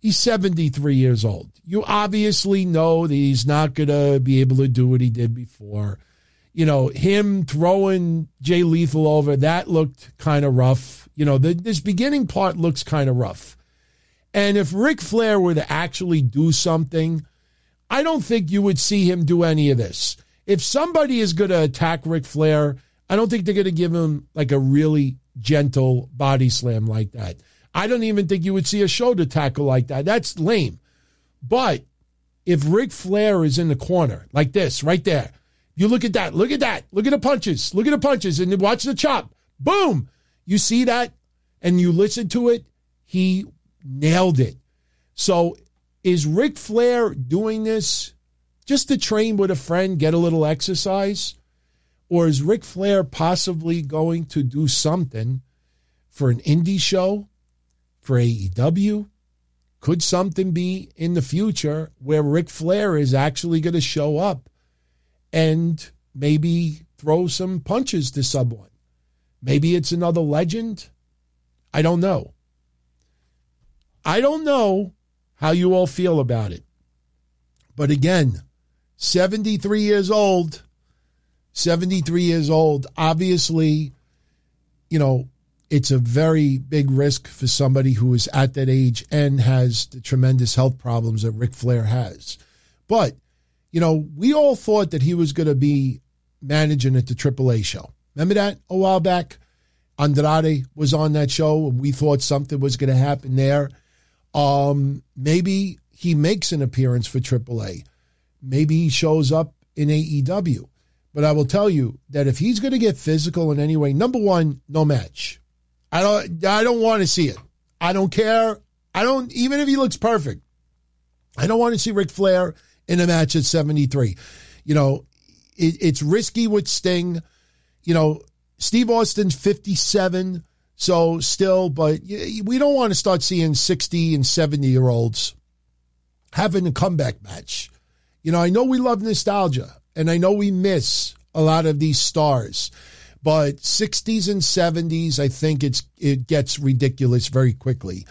He's 73 years old. You obviously know that he's not going to be able to do what he did before. You know, him throwing Jay Lethal over, that looked kind of rough. You know, this beginning part looks kind of rough. And if Ric Flair were to actually do something, I don't think you would see him do any of this. If somebody is going to attack Ric Flair, I don't think they're going to give him like a really gentle body slam like that. I don't even think you would see a shoulder tackle like that. That's lame. But if Ric Flair is in the corner like this, right there, you look at that, look at that, look at the punches, and then watch the chop. Boom. You see that and you listen to it, he nailed it. So is Ric Flair doing this just to train with a friend, get a little exercise? Or is Ric Flair possibly going to do something for an indie show, for AEW? Could something be in the future where Ric Flair is actually going to show up and maybe throw some punches to someone? Maybe it's another legend. I don't know. I don't know how you all feel about it. But again, 73 years old. 73 years old. Obviously, you know, it's a very big risk for somebody who is at that age and has the tremendous health problems that Ric Flair has. But, you know, we all thought that he was going to be managing at the AAA show. Remember that a while back? Andrade was on that show, and we thought something was going to happen there. Maybe he makes an appearance for AAA. Maybe he shows up in AEW. But I will tell you that if he's going to get physical in any way, number one, no match. I don't want to see it. I don't care. Even if he looks perfect, I don't want to see Ric Flair in a match at 73. You know, it's risky with Sting. You know, Steve Austin's 57, so still, but we don't want to start seeing 60 and 70-year-olds having a comeback match. You know, I know we love nostalgia, and I know we miss a lot of these stars, but 60s and 70s, I think it gets ridiculous very quickly.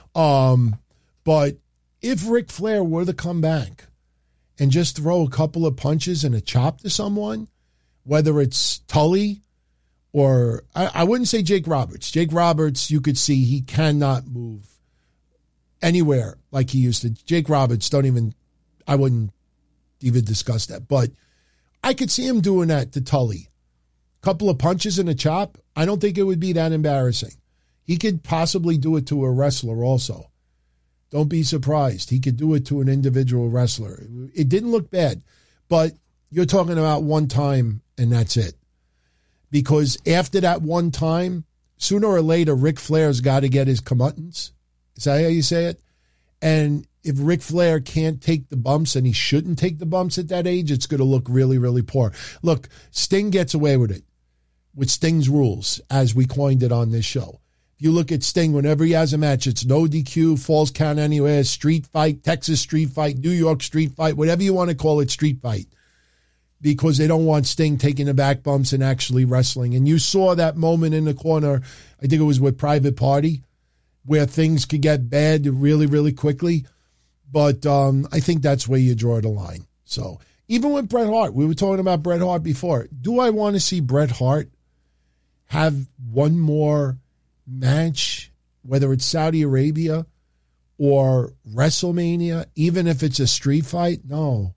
But if Ric Flair were to come back and just throw a couple of punches and a chop to someone, whether it's Tully or I wouldn't say Jake Roberts. Jake Roberts, you could see he cannot move anywhere like he used to. Jake Roberts, I wouldn't even discuss that. But I could see him doing that to Tully. Couple of punches and a chop, I don't think it would be that embarrassing. He could possibly do it to a wrestler also. Don't be surprised. He could do it to an individual wrestler. It didn't look bad, but you're talking about one time and that's it. Because after that one time, sooner or later, Ric Flair's got to get his comeuppance. Is that how you say it? And if Ric Flair can't take the bumps, and he shouldn't take the bumps at that age, it's going to look really, really poor. Look, Sting gets away with it, with Sting's rules, as we coined it on this show. If you look at Sting, whenever he has a match, it's no DQ, falls count anywhere, street fight, Texas street fight, New York street fight, whatever you want to call it, street fight. Because they don't want Sting taking the back bumps and actually wrestling. And you saw that moment in the corner, I think it was with Private Party, where things could get bad really, really quickly. But I think that's where you draw the line. So even with Bret Hart, we were talking about Bret Hart before. Do I want to see Bret Hart have one more match, whether it's Saudi Arabia or WrestleMania, even if it's a street fight? No.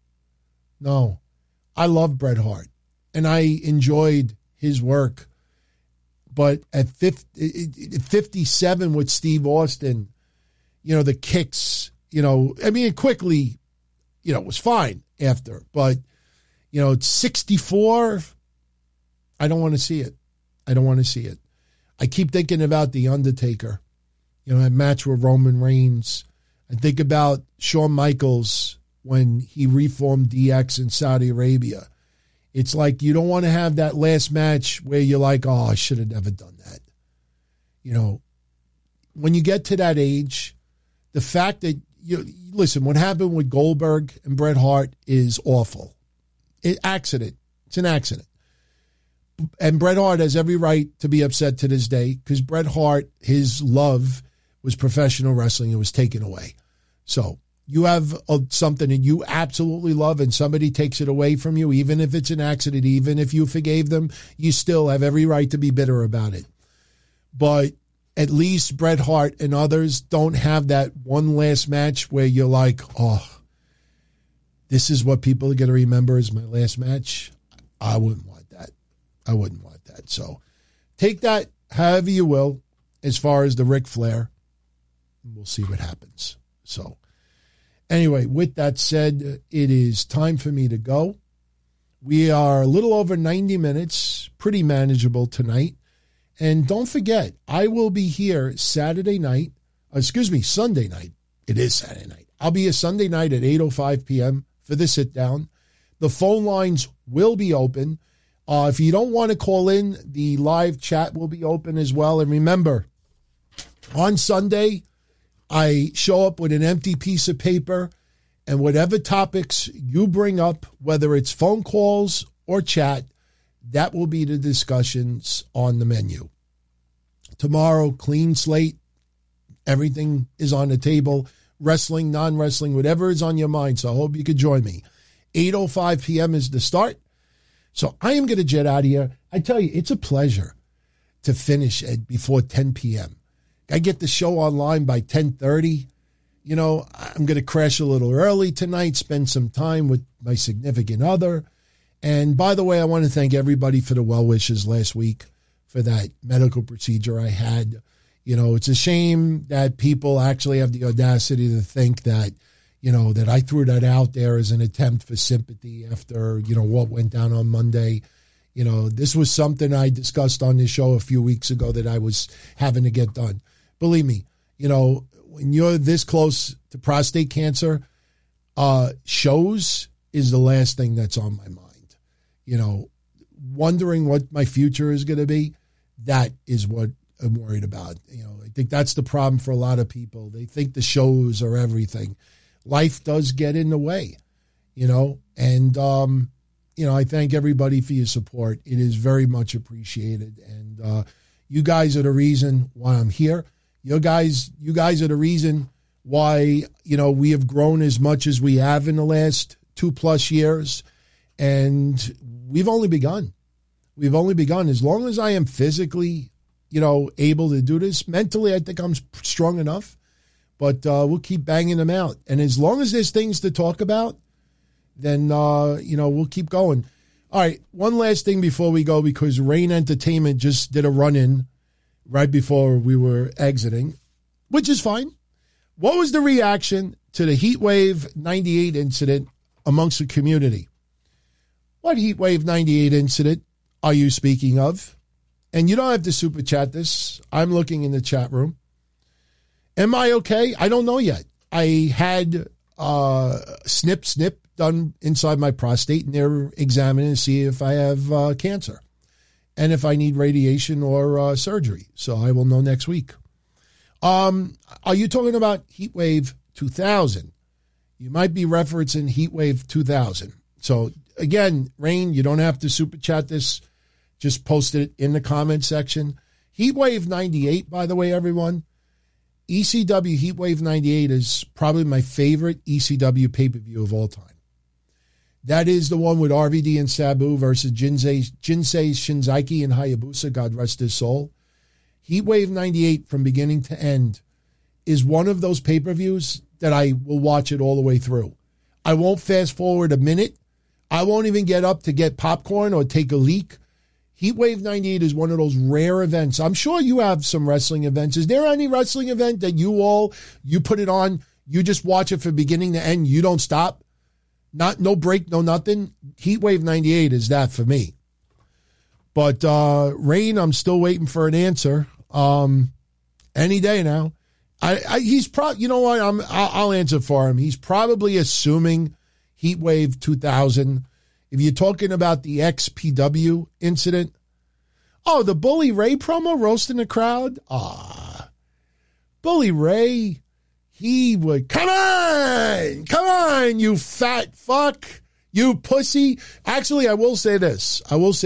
I love Bret Hart, and I enjoyed his work. But at 57 with Steve Austin, you know, the kicks, you know, I mean, quickly, you know, it was fine after. But, you know, it's 64. I don't want to see it. I keep thinking about The Undertaker, you know, that match with Roman Reigns. I think about Shawn Michaels when he reformed DX in Saudi Arabia. It's like you don't want to have that last match where you're like, oh, I should have never done that. You know, when you get to that age, the fact that, listen, what happened with Goldberg and Bret Hart is awful. It's an accident. And Bret Hart has every right to be upset to this day because Bret Hart, his love was professional wrestling. It was taken away. So you have something that you absolutely love and somebody takes it away from you, even if it's an accident, even if you forgave them, you still have every right to be bitter about it. But at least Bret Hart and others don't have that one last match where you're like, oh, this is what people are going to remember as my last match. I wouldn't want that. I wouldn't want that. So take that however you will as far as the Ric Flair. We'll see what happens. So anyway, with that said, it is time for me to go. We are a little over 90 minutes, pretty manageable tonight. And don't forget, I will be here Sunday night. It is Saturday night. I'll be here Sunday night at 8:05 p.m. for the sit-down. The phone lines will be open. If you don't want to call in, the live chat will be open as well. And remember, on Sunday, I show up with an empty piece of paper, and whatever topics you bring up, whether it's phone calls or chat, that will be the discussions on the menu. Tomorrow, clean slate. Everything is on the table. Wrestling, non-wrestling, whatever is on your mind. So I hope you could join me. 8:05 p.m. is the start. So I am going to jet out of here. I tell you, it's a pleasure to finish before 10 p.m. I get the show online by 10:30. You know, I'm going to crash a little early tonight, spend some time with my significant other. And by the way, I want to thank everybody for the well wishes last week for that medical procedure I had. You know, it's a shame that people actually have the audacity to think that, you know, that I threw that out there as an attempt for sympathy after, you know, what went down on Monday. You know, this was something I discussed on this show a few weeks ago that I was having to get done. Believe me, you know, when you're this close to prostate cancer, shows is the last thing that's on my mind. You know, wondering what my future is going to be, that is what I'm worried about. You know, I think that's the problem for a lot of people. They think the shows are everything. Life does get in the way, you know, and, you know, I thank everybody for your support. It is very much appreciated. And you guys are the reason why I'm here. You guys are the reason why, you know, we have grown as much as we have in the last 2+ years. And we've only begun. We've only begun. As long as I am physically, you know, able to do this, mentally, I think I'm strong enough. But we'll keep banging them out. And as long as there's things to talk about, then, you know, we'll keep going. All right, one last thing before we go, because Rain Entertainment just did a run-in right before we were exiting, which is fine. What was the reaction to the Heatwave 98 incident amongst the community? What Heatwave 98 incident are you speaking of? And you don't have to super chat this. I'm looking in the chat room. Am I okay? I don't know yet. I had snip done inside my prostate, and they're examining to see if I have cancer and if I need radiation or surgery. So I will know next week. Are you talking about Heatwave 2000? You might be referencing Heatwave 2000. So again, Rain, you don't have to super chat this. Just post it in the comment section. Heatwave 98, by the way, everyone. ECW Heatwave 98 is probably my favorite ECW pay-per-view of all time. That is the one with RVD and Sabu versus Jinsei Shinzaki and Hayabusa, God rest his soul. Heatwave 98 from beginning to end is one of those pay-per-views that I will watch it all the way through. I won't fast forward a minute. I won't even get up to get popcorn or take a leak. Heatwave 98 is one of those rare events. I'm sure you have some wrestling events. Is there any wrestling event that you put it on, you just watch it from beginning to end, you don't stop? No break, no nothing. Heatwave 98 is that for me. But Rain, I'm still waiting for an answer. Any day now. He's probably, you know what? I'll answer for him. He's probably assuming Heatwave 2000. If you're talking about the XPW incident, the Bully Ray promo roasting the crowd. Bully Ray. He would, come on, you fat fuck, you pussy. Actually, I will say this.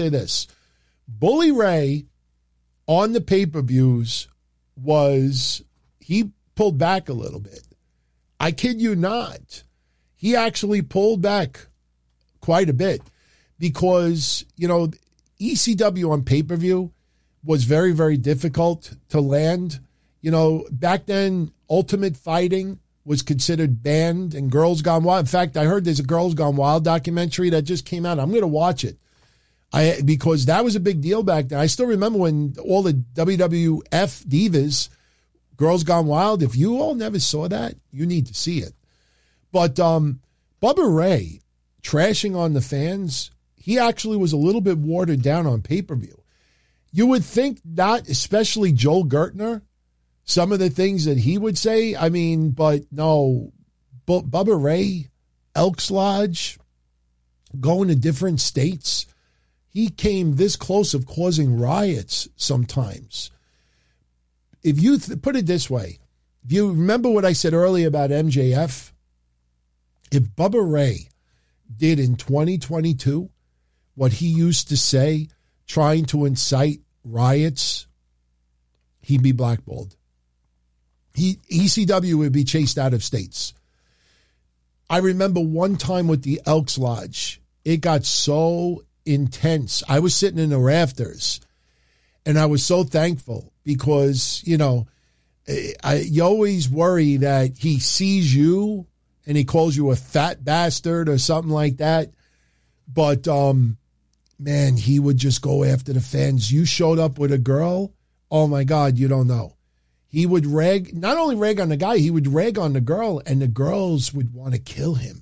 Bully Ray on the pay-per-views he pulled back a little bit. I kid you not. He actually pulled back quite a bit because, ECW on pay-per-view was very, very difficult to land. Back then, Ultimate Fighting was considered banned and Girls Gone Wild. In fact, I heard there's a Girls Gone Wild documentary that just came out. I'm going to watch it because that was a big deal back then. I still remember when all the WWF divas, Girls Gone Wild, if you all never saw that, you need to see it. But Bubba Ray trashing on the fans, he actually was a little bit watered down on pay-per-view. You would think not, especially Joel Gertner, some of the things that he would say. But no, Bubba Ray, Elks Lodge, going to different states, he came this close of causing riots sometimes. If you put it this way, if you remember what I said earlier about MJF, if Bubba Ray did in 2022 what he used to say, trying to incite riots, he'd be blackballed. ECW would be chased out of states. I remember one time with the Elks Lodge, it got so intense. I was sitting in the rafters, and I was so thankful because, you always worry that he sees you and he calls you a fat bastard or something like that. But, man, he would just go after the fans. You showed up with a girl, oh, my God, you don't know. He would not only rag on the guy, he would rag on the girl, and the girls would want to kill him.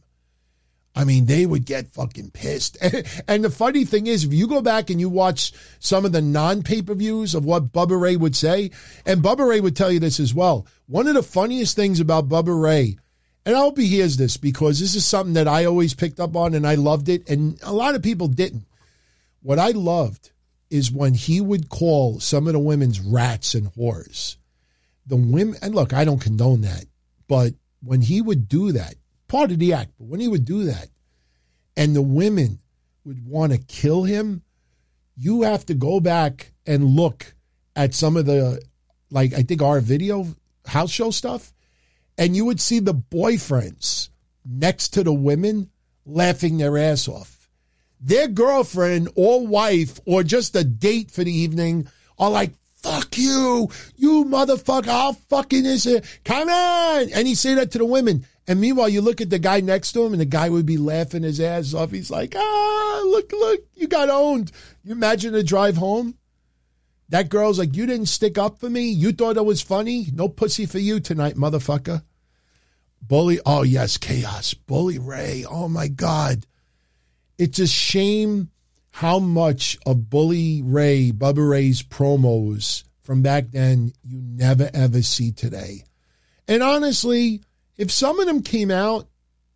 They would get fucking pissed. And the funny thing is, if you go back and you watch some of the non-pay-per-views of what Bubba Ray would say, and Bubba Ray would tell you this as well, one of the funniest things about Bubba Ray, and I hope he hears this because this is something that I always picked up on and I loved it, and a lot of people didn't. What I loved is when he would call some of the women's rats and whores. The women, and look, I don't condone that, but when he would do that, part of the act, but when he would do that, and the women would want to kill him, you have to go back and look at some of the, I think our video house show stuff, and you would see the boyfriends next to the women laughing their ass off. Their girlfriend or wife or just a date for the evening are like, fuck you, you motherfucker, how fucking is it? Come on. And he'd say that to the women. And meanwhile, you look at the guy next to him and the guy would be laughing his ass off. He's like, look, you got owned. You imagine the drive home? That girl's like, you didn't stick up for me? You thought it was funny? No pussy for you tonight, motherfucker. Bully, oh yes, Chaos. Bully Ray, oh my God. It's a shame how much of Bully Ray, Bubba Ray's promos from back then you never ever see today. And honestly, if some of them came out,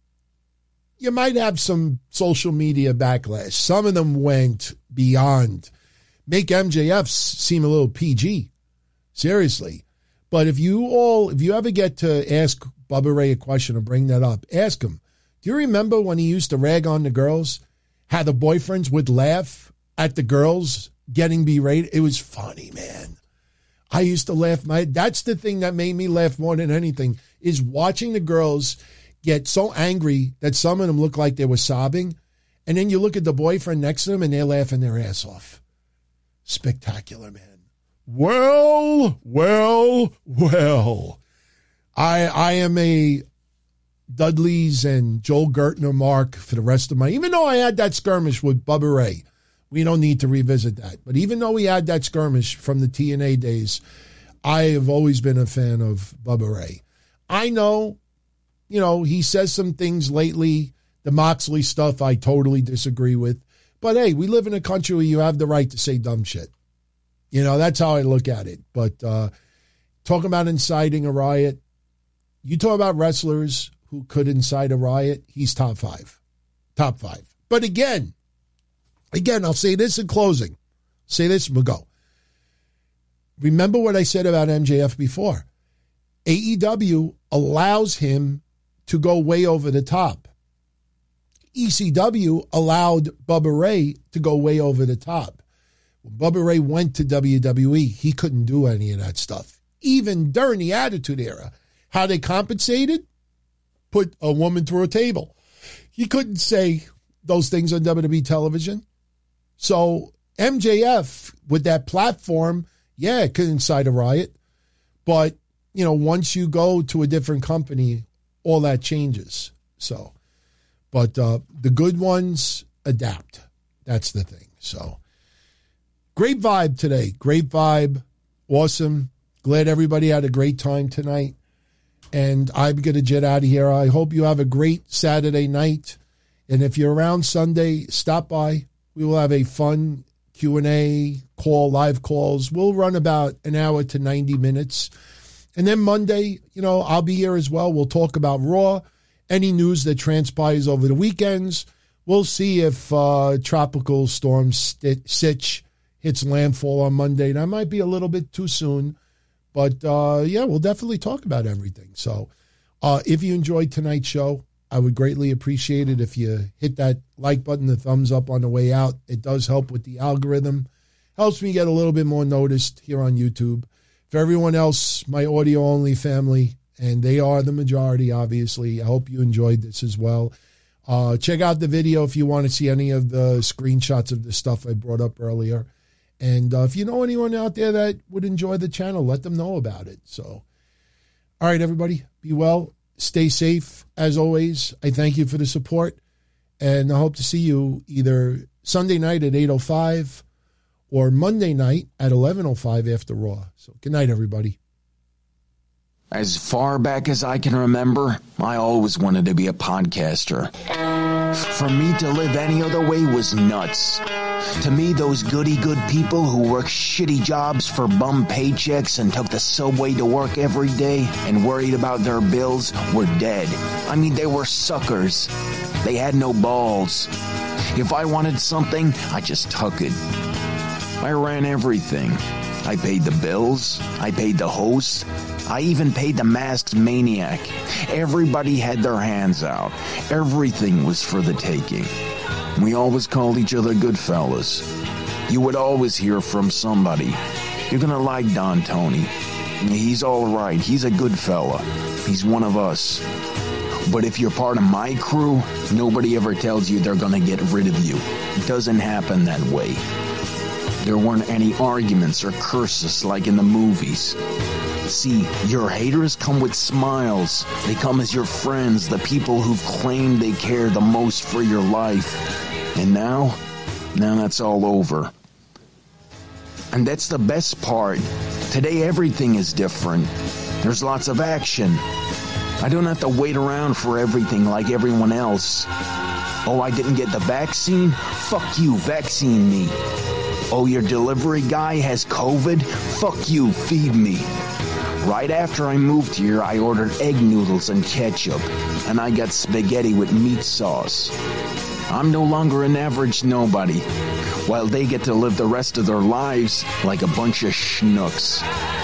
you might have some social media backlash. Some of them went beyond. Make MJF seem a little PG. Seriously. But if you ever get to ask Bubba Ray a question or bring that up, ask him, do you remember when he used to rag on the girls? How the boyfriends would laugh at the girls getting berated? It was funny, man. I used to laugh. That's the thing that made me laugh more than anything, is watching the girls get so angry that some of them look like they were sobbing. And then you look at the boyfriend next to them and they're laughing their ass off. Spectacular, man. Well. I am a Dudley's and Joel Gertner mark for the rest of my, even though I had that skirmish with Bubba Ray, we don't need to revisit that. But even though we had that skirmish from the TNA days, I have always been a fan of Bubba Ray. I know, he says some things lately, the Moxley stuff I totally disagree with. But hey, we live in a country where you have the right to say dumb shit. That's how I look at it. But talking about inciting a riot, you talk about wrestlers who could incite a riot, he's top five. Top five. But again, I'll say this in closing. Say this and we'll go. Remember what I said about MJF before. AEW allows him to go way over the top. ECW allowed Bubba Ray to go way over the top. When Bubba Ray went to WWE, he couldn't do any of that stuff. Even during the Attitude Era. How they compensated? put a woman through a table. He couldn't say those things on WWE television. So MJF, with that platform, yeah, it could incite a riot. But, you know, once you go to a different company, all that changes. So, but the good ones adapt. That's the thing. So, great vibe today. Great vibe. Awesome. Glad everybody had a great time tonight. And I'm going to jet out of here. I hope you have a great Saturday night. And if you're around Sunday, stop by. We will have a fun Q&A call, live calls. We'll run about an hour to 90 minutes. And then Monday, you know, I'll be here as well. We'll talk about Raw, any news that transpires over the weekends. We'll see if Tropical Storm Sitch hits landfall on Monday. That might be a little bit too soon. But, yeah, we'll definitely talk about everything. So if you enjoyed tonight's show, I would greatly appreciate it if you hit that like button, the thumbs up on the way out. It does help with the algorithm. Helps me get a little bit more noticed here on YouTube. For everyone else, my audio-only family, and they are the majority, obviously, I hope you enjoyed this as well. Check out the video if you want to see any of the screenshots of the stuff I brought up earlier. And if you know anyone out there that would enjoy the channel, let them know about it. So, all right, everybody, be well. Stay safe. As always, I thank you for the support. And I hope to see you either Sunday night at 8:05 or Monday night at 11:05 after Raw. So good night, everybody.
As far back as I can remember, I always wanted to be a podcaster. For me to live any other way was nuts. To me, those goody-good people who work shitty jobs for bum paychecks and took the subway to work every day and worried about their bills were dead. I mean, they were suckers. They had no balls. If I wanted something, I just took it. I ran everything. I paid the bills. I paid the host. I even paid the masked maniac. Everybody had their hands out. Everything was for the taking. We always called each other good fellas. You would always hear from somebody. You're gonna like Don Tony. He's all right. He's a good fella. He's one of us. But if you're part of my crew, nobody ever tells you they're gonna get rid of you. It doesn't happen that way. There weren't any arguments or curses like in the movies. See, your haters come with smiles. They come as your friends, the people who've claimed they care the most for your life. And now that's all over. And that's the best part. Today everything is different. There's lots of action. I don't have to wait around for everything like everyone else. Oh, I didn't get the vaccine? Fuck you, vaccine me. Oh, your delivery guy has COVID? Fuck you, feed me. Right after I moved here, I ordered egg noodles and ketchup, and I got spaghetti with meat sauce. I'm no longer an average nobody, while they get to live the rest of their lives like a bunch of schnooks.